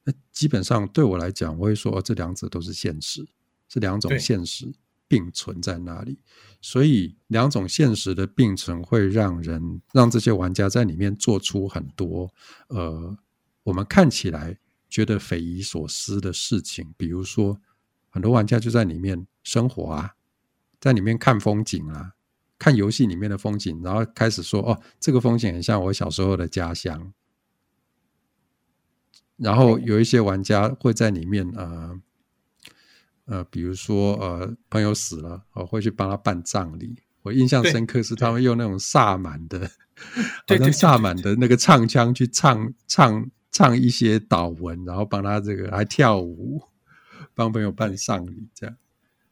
那基本上对我来讲，我会说、哦、这两者都是现实，是两种现实并存在那里，所以两种现实的并存会让人让这些玩家在里面做出很多呃，我们看起来觉得匪夷所思的事情，比如说很多玩家就在里面生活啊，在里面看风景啊，看游戏里面的风景，然后开始说哦，这个风景很像我小时候的家乡。然后有一些玩家会在里面呃呃，比如说呃朋友死了，哦，会去帮他办葬礼。我印象深刻是他们用那种萨满的，好像萨满的那个唱腔去唱唱唱一些祷文，然后帮他这个还跳舞，帮朋友办丧礼这样。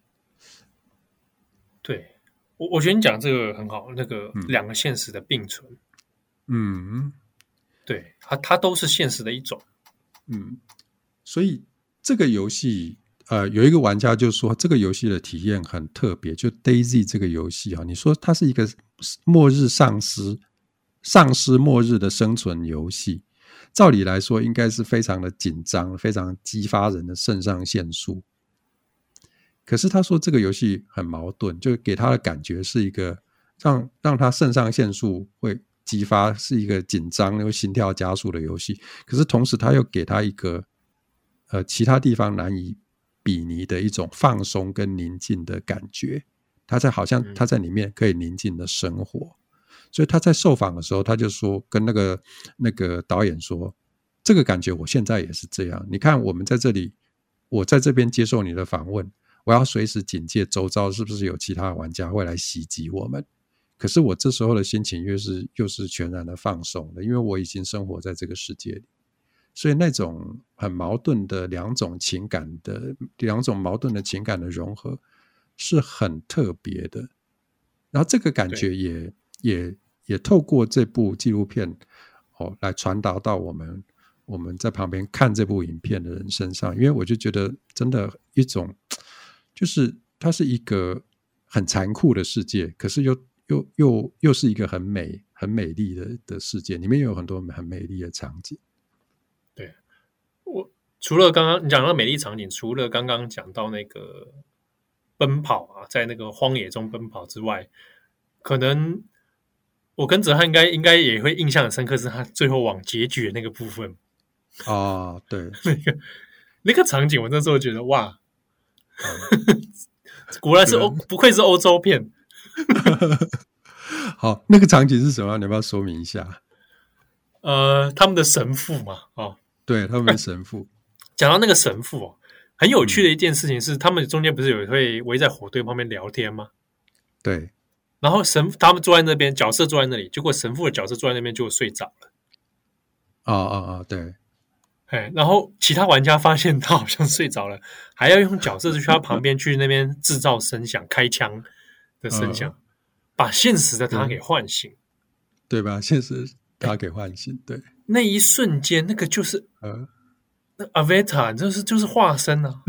对，我我觉得你讲这个很好，那个两个现实的并存， 嗯， 对，它它都是现实的一种。 嗯，所以这个游戏，呃，有一个玩家就说这个游戏的体验很特别，就 DayZ 这个游戏啊，你说它是一个末日丧尸、丧尸末日的生存游戏，照理来说应该是非常的紧张，非常激发人的肾上腺素。可是他说这个游戏很矛盾，就给他的感觉是一个让让他肾上腺素会激发，是一个紧张又心跳加速的游戏，可是同时他又给他一个呃其他地方难以比拟的一种放松跟宁静的感觉，他在好像他在里面可以宁静的生活。所以他在受访的时候他就说，跟那个那个导演说，这个感觉我现在也是这样，你看我们在这里，我在这边接受你的访问，我要随时警戒周遭是不是有其他玩家会来袭击我们，可是我这时候的心情又是又是全然的放松的，因为我已经生活在这个世界里。所以那种很矛盾的两种情感的两种矛盾的情感的融合是很特别的，然后这个感觉也也也透过这部纪录片哦来传达到我们我们在旁边看这部影片的人身上，因为我就觉得真的一种就是它是一个很残酷的世界，可是又又又又是一个很美很美丽 的, 的世界，里面有很多很美丽的场景。 对，我除了刚刚你讲到美丽场景，除了刚刚讲到那个奔跑啊，在那个荒野中奔跑之外，可能我跟哲翰应该应该也会印象很深刻，是他最后往结局的那个部分。 哦，对， 那个那个场景，我那时候觉得哇，果然是欧，不愧是欧洲片。 好，那个场景是什么？你要不要说明一下？ 呃，他们的神父嘛，哦， 对，他们的神父。 讲到那个神父哦，很有趣的一件事情是，嗯、他们中间不是有会围在火堆旁边聊天吗？ 对。 然后神他们坐在那边，角色坐在那里，结果神父的角色坐在那边就睡着了。 啊啊啊！对。 哎，然后其他玩家发现他好像睡着了，还要用角色去他旁边去那边制造声响、开枪的声响，呃、把现实的他给唤醒， 对, 对吧？现实他给唤醒，对。 那一瞬间，那个就是呃，那 Avatar 就是就是化身啊，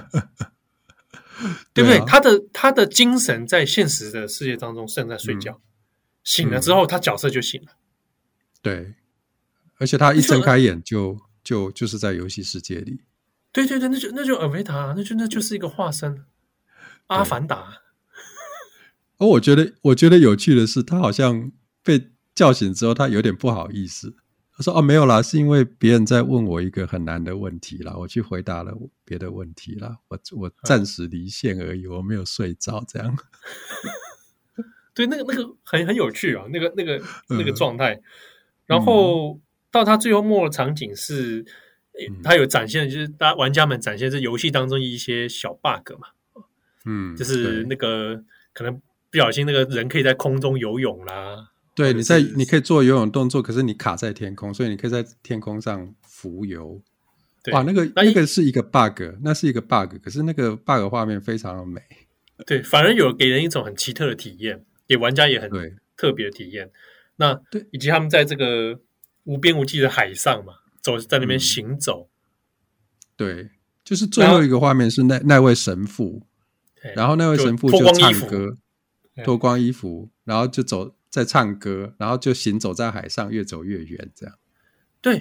对不对？对啊、他的他的精神在现实的世界当中正在睡觉，嗯、醒了之后，他角色就醒了。 对，而且他一睁开眼就就就是在游戏世界里。 对对对，那就那就 Avatar， 那就那就是一个化身，阿凡达。 哦，我觉得我觉得有趣的是，他好像被叫醒之后，他有点不好意思。他说：“哦，没有啦，是因为别人在问我一个很难的问题啦，我去回答了别的问题啦，我我暂时离线而已，我没有睡着。”这样。 对，那个那个很很有趣啊，那个那个那个状态。嗯、然后到他最后末的场景是，嗯、他有展现，就是大家玩家们展现这游戏当中一些小 bug 嘛，嗯，就是那个可能不小心那个人可以在空中游泳啦。 对，你在你可以做游泳动作，可是你卡在天空，所以你可以在天空上浮游。哇，那个那, 那个是一个 bug， 那是一个 bug， 可是那个 bug 画面非常的美。 对，反而有给人一种很奇特的体验，给玩家也很特别的体验。那对，以及他们在这个无边无际的海上嘛，走在那边行走。 嗯、对，就是最后一个画面是那那位神父，然后那位神父就唱歌，脱光衣服，然后就走。在唱歌，然后就行走在海上，越走越远，这样。 对，然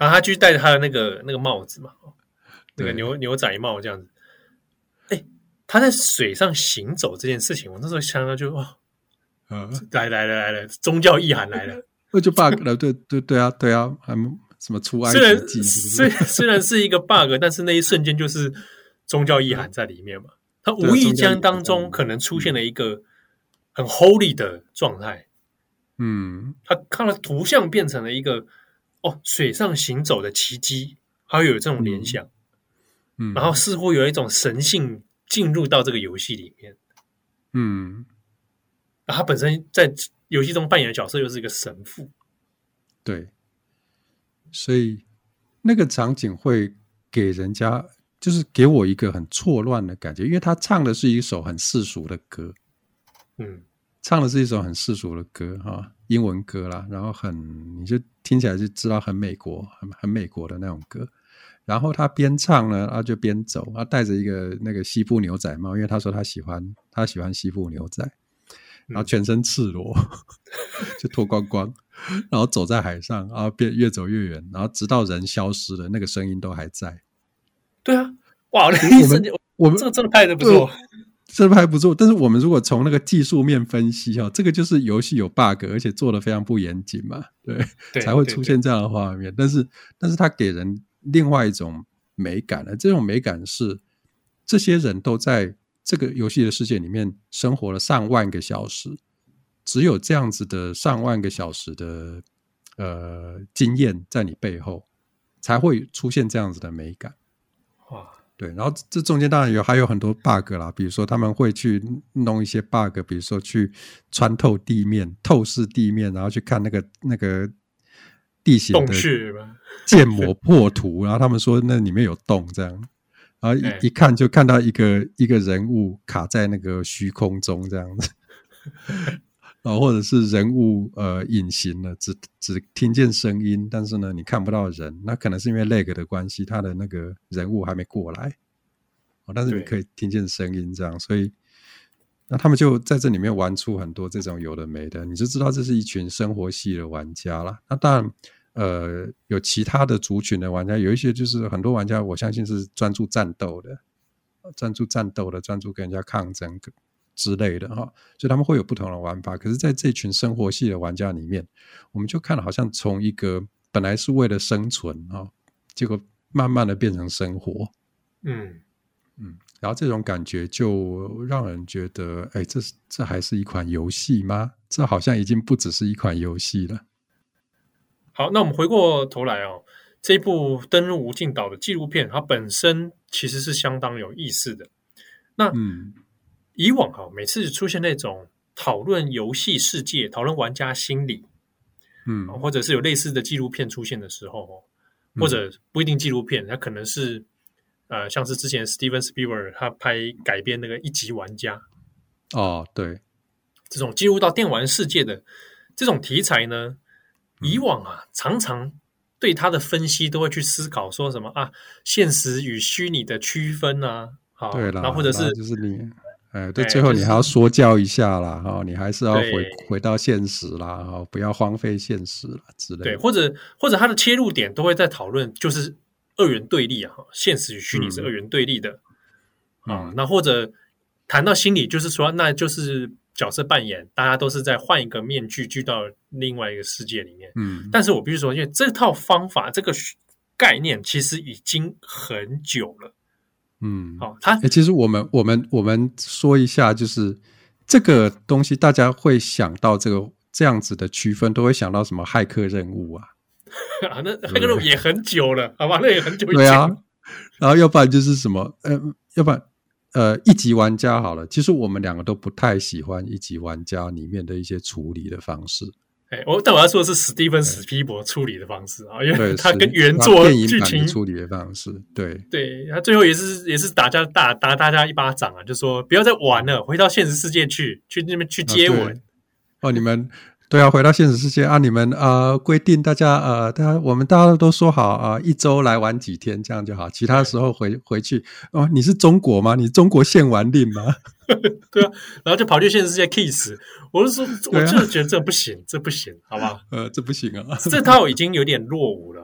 然后他继续戴着他的那个那个帽子嘛，那个牛牛仔帽这样子。哎，他在水上行走这件事情，我那时候想到就哇，嗯，来来来来了，宗教意涵来了， 那就 bug 了，对对对啊，对啊，还什么出埃及记？ 虽然虽然是一个 bug， 但是那一瞬间就是宗教意涵在里面嘛。他无意间当中可能出现了一个很 holy 的状态， 嗯， 他看了图像变成了一个哦水上行走的奇迹，他会有这种联想， 嗯， 然后似乎有一种神性进入到这个游戏里面， 嗯， 然后他本身在游戏中扮演的角色又是一个神父， 对，所以那个场景会给人家。就是给我一个很错乱的感觉，因为他唱的是一首很世俗的歌， 嗯， 唱的是一首很世俗的歌哈，英文歌啦，然后很你就听起来就知道很美国、很很美国的那种歌。然后他边唱呢，他就边走，他戴着一个那个西部牛仔帽，因为他说他喜欢他喜欢西部牛仔，然后全身赤裸，嗯、就脱光光，然后走在海上，然后变越走越远，然后直到人消失了，那个声音都还在。 对啊，哇！那一瞬间，我们这个真的拍的不错， 真的拍不错。但是我们如果从那个技术面分析哈，这个就是游戏有 bug， 而且做的非常不严谨嘛，对， 对才会出现这样的画面。但是，但是它给人另外一种美感了，这种美感是这些人都在这个游戏的世界里面生活了上万个小时，只有这样子的上万个小时的呃经验在你背后，才会出现这样子的美感。对，然后这中间当然有还有很多 bug 啦，比如说他们会去弄一些 bug， 比如说去穿透地面、透视地面，然后去看那个那个地形的建模破图，然后他们说那里面有洞这样，然后 一,、欸、一看就看到一个一个人物卡在那个虚空中这样子。然后或者是人物呃隐形了，只只听见声音，但是呢你看不到人，那可能是因为 lag 的关系，他的那个人物还没过来，哦，但是你可以听见声音这样，所以那他们就在这里面玩出很多这种有的没的，你就知道这是一群生活系的玩家啦。那当然呃有其他的族群的玩家，有一些就是很多玩家我相信是专注战斗的，专注战斗的，专注跟人家抗争之类的哈，所以他们会有不同的玩法。可是在这群生活系的玩家里面，我们就看了好像从一个本来是为了生存哈，结果慢慢的变成生活， 嗯嗯，然后这种感觉就让人觉得，哎，这这还是一款游戏吗？这好像已经不只是一款游戏了。 好，那我们回过头来哦，这一部《登入无尽岛》的纪录片，它本身其实是相当有意思的。那嗯。以往哈，每次出现那种讨论游戏世界、讨论玩家心理，嗯，或者是有类似的纪录片出现的时候，或者不一定纪录片，它可能是呃，像是之前 Steven Spielberg 他拍改编那个一级玩家， 哦，对， 这种进入到电玩世界的这种题材呢，以往啊，常常对他的分析都会去思考说什么啊，现实与虚拟的区分啊，好， 对啦， 然后或者是就是你。哎，对，最后你还要说教一下啦，哈、就是，你还是要回回到现实啦，哈，不要荒废现实啦之类的。 对，或者或者他的切入点都会在讨论，就是二元对立啊，现实与虚拟是二元对立的、嗯、啊。那或者谈到心理，就是说，那就是角色扮演，大家都是在换一个面具，聚到另外一个世界里面。嗯，但是我必须说，因为这套方法、这个概念其实已经很久了。 嗯，好、哦，他、欸、其实我们我们我们说一下，就是这个东西，大家会想到这个这样子的区分，都会想到什么骇客任务啊？ 啊，那骇客任务也很久了，好吧？那也很久以前。 对啊，然后要不然就是什么，呃，要不然呃，一级玩家好了。其实我们两个都不太喜欢一级玩家里面的一些处理的方式。 欸、我但我要说的是史蒂芬史皮伯处理的方式啊，因为他跟原作剧情处理的方式，对对，他最后也是也是打架打打大家一巴掌啊，就说不要再玩了，回到现实世界去，去那边去接吻。 啊、哦，你们对啊，回到现实世界啊，你们呃规定大家呃，大家我们大家都说好啊、呃，一周来玩几天这样就好，其他时候回回去哦。你是中国吗？你中国限玩令吗？ 对啊，然后就跑去现实世界 kiss， 我就说，我就觉得这不行，啊、这不行，好不好？ 呃，这不行啊， 这套已经有点落伍了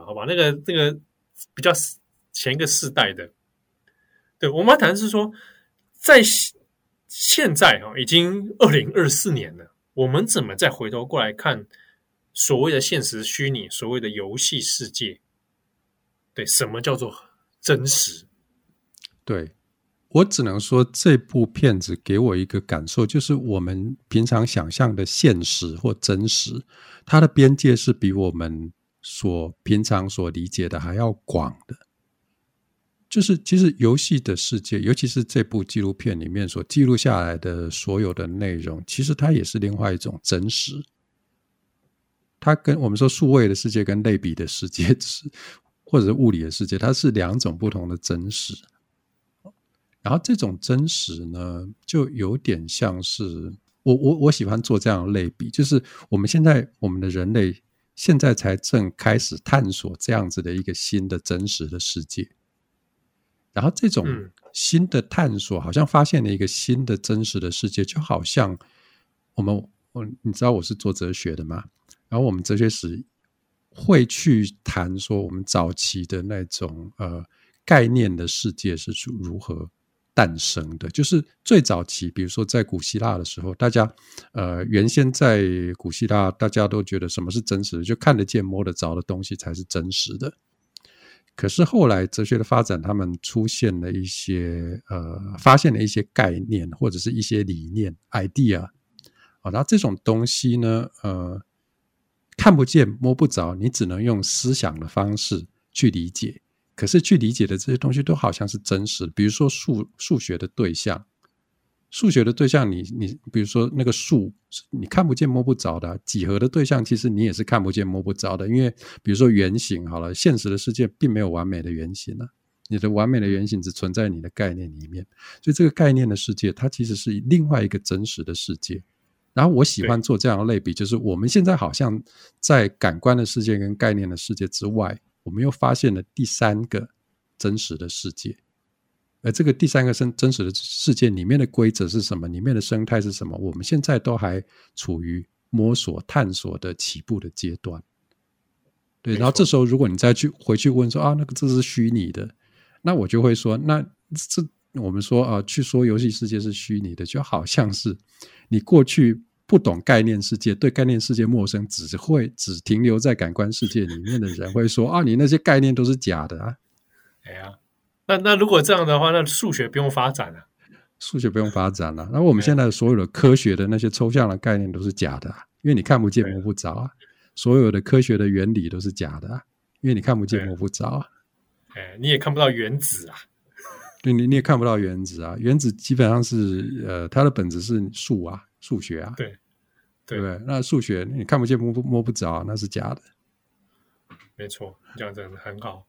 好吧？那个那个比较前一个世代的，对，我们要谈的是说，在现在哈，已经二零二四年了，我们怎么再回头过来看所谓的现实虚拟，所谓的游戏世界？对，什么叫做真实？ 对，我只能说这部片子给我一个感受，就是我们平常想象的现实或真实，它的边界是比我们所平常所理解的还要广的。就是其实游戏的世界，尤其是这部纪录片里面所记录下来的所有的内容，其实它也是另外一种真实。它跟我们说数位的世界跟类比的世界或者是物理的世界，它是两种不同的真实。然后这种真实呢，就有点像是我我我喜欢做这样的类比，就是我们现在我们的人类现在才正开始探索这样子的一个新的真实的世界。然后这种新的探索好像发现了一个新的真实的世界，就好像我们你知道我是做哲学的嘛，然后我们哲学史会去谈说我们早期的那种呃概念的世界是如何诞生的。就是最早期比如说在古希腊的时候，大家呃原先在古希腊大家都觉得什么是真实的，就看得见摸得着的东西才是真实的。可是后来哲学的发展，他们出现了一些呃，发现了一些概念或者是一些理念 idea 啊，然后这种东西呢，呃，看不见摸不着，你只能用思想的方式去理解。可是去理解的这些东西都好像是真实的，比如说数数学的对象。数学的对象你，你比如说那个数，你看不见摸不着的、啊；几何的对象，其实你也是看不见摸不着的。因为比如说圆形，好了，现实的世界并没有完美的圆形啊，你的完美的圆形只存在你的概念里面。所以这个概念的世界，它其实是另外一个真实的世界。然后我喜欢做这样的类比，就是我们现在好像在感官的世界跟概念的世界之外，我们又发现了第三个真实的世界。而这个第三个真实的世界里面的规则是什么，里面的生态是什么，我们现在都还处于摸索探索的起步的阶段。对，然后这时候如果你再去回去问说啊，那个这是虚拟的，那我就会说，那这我们说啊，去说游戏世界是虚拟的，就好像是你过去不懂概念世界，对概念世界陌生，只会只停留在感官世界里面的人会说啊，你那些概念都是假的啊。 哎呀，那那如果这样的话，那数学不用发展了、啊， 数学不用发展了、啊。那我们现在所有的科学的那些抽象的概念都是假的、啊，因为你看不见摸不着啊。所有的科学的原理都是假的、啊，因为你看不见摸不着啊。 哎，你也看不到原子啊。 对，你你也看不到原子啊。原子基本上是呃，它的本质是数啊，数学啊。 对，对， 对不对？那数学你看不见摸不摸不着、啊，那是假的。 没错，这样真的很好。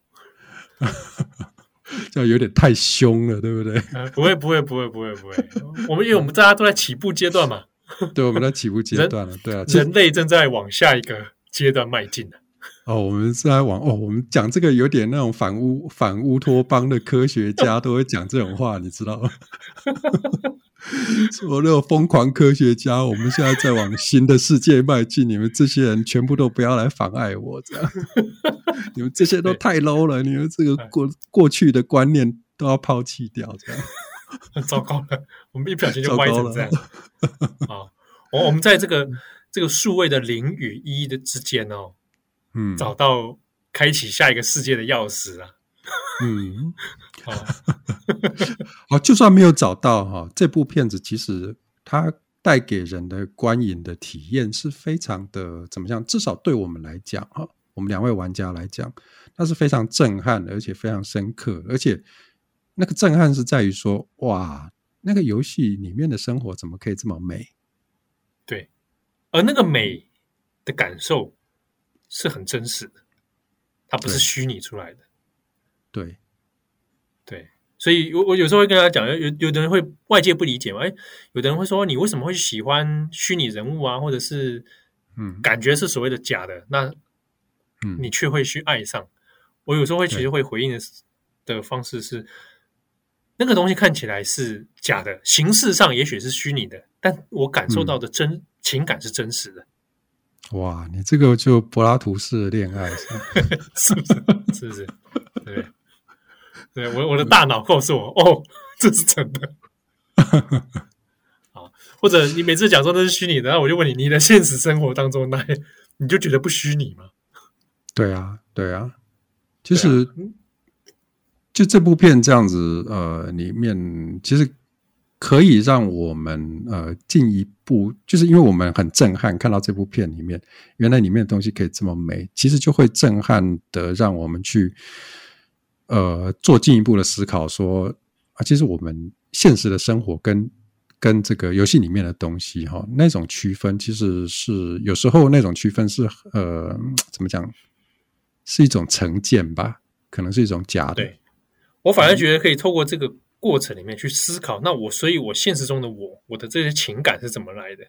这样有点太凶了，对不对？ 呃、不会，不会，不会，不会，不会。我们因为我们大家都在起步阶段嘛。 对，我们在起步阶段了，对啊， 人类正在往下一个阶段迈进了。 哦，我们是在往哦，我们讲这个有点那种反乌反乌托邦的科学家都会讲这种话，你知道吗？说那种疯狂科学家，我们现在在往新的世界迈进，你们这些人全部都不要来妨碍我，这样。你们这些都太 low 了，你们这个过过去的观念都要抛弃掉，这样。 很糟糕了，我们一不小心就歪成这样。好，我我们在这个这个数位的零与一的之间哦，嗯，找到开启下一个世界的钥匙啊。 嗯，好，好，就算没有找到哈，这部片子其实它带给人的观影的体验是非常的怎么样？至少对我们来讲哈，我们两位玩家来讲，它是非常震撼，而且非常深刻，而且那个震撼是在于说，哇，那个游戏里面的生活怎么可以这么美？ 对，而那个美的感受是很真实的，它不是虚拟出来的。 对， 对，所以我我有时候会跟他讲，有有的人会外界不理解嘛，哎，有的人会说你为什么会喜欢虚拟人物啊，或者是嗯，感觉是所谓的假的，那你却会去爱上。我有时候会其实会回应的的方式是，那个东西看起来是假的，形式上也许是虚拟的，但我感受到的真、嗯、情感是真实的。 哇，你这个就柏拉图式的恋爱是不是？是不是？对，对我我的大脑告诉我，哦，这是真的。好，或者你每次讲说那是虚拟的，然后我就问你，你的现实生活当中那你就觉得不虚拟吗？ 对啊，对啊，其实、啊、就这部片这样子，呃，里面其实可以让我们呃进一步，就是因为我们很震撼，看到这部片里面原来里面的东西可以这么美，其实就会震撼的让我们去呃做进一步的思考说，说啊，其实我们现实的生活跟跟这个游戏里面的东西哈，那种区分其实是有时候那种区分是呃怎么讲，是一种成见吧，可能是一种假的。 对，我反而觉得可以透过这个过程里面去思考，那我所以我现实中的我，我的这些情感是怎么来的？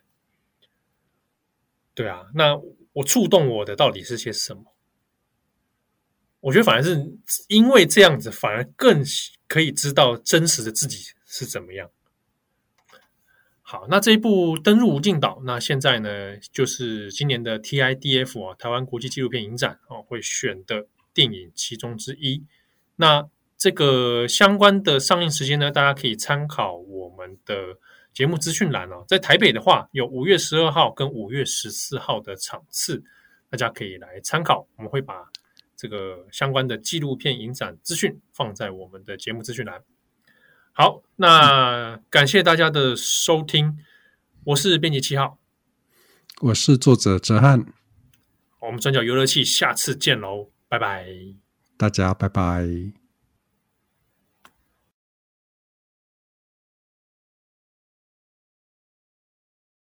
对啊，那我触动我的到底是些什么？我觉得反而是因为这样子，反而更可以知道真实的自己是怎么样。好，那这一部《登入无尽岛》，那现在呢，就是今年的 T I D F 啊，台湾国际纪录片影展哦，会选的电影其中之一。那这个相关的上映时间呢，大家可以参考我们的节目资讯栏哦。在台北的话，有五月十二号跟五月十四号的场次，大家可以来参考。我们会把这个相关的纪录片影展资讯放在我们的节目资讯栏。好，那感谢大家的收听，我是编辑七号， 我是作者哲翰， 我们转角游乐器下次见喽，拜拜， 大家拜拜。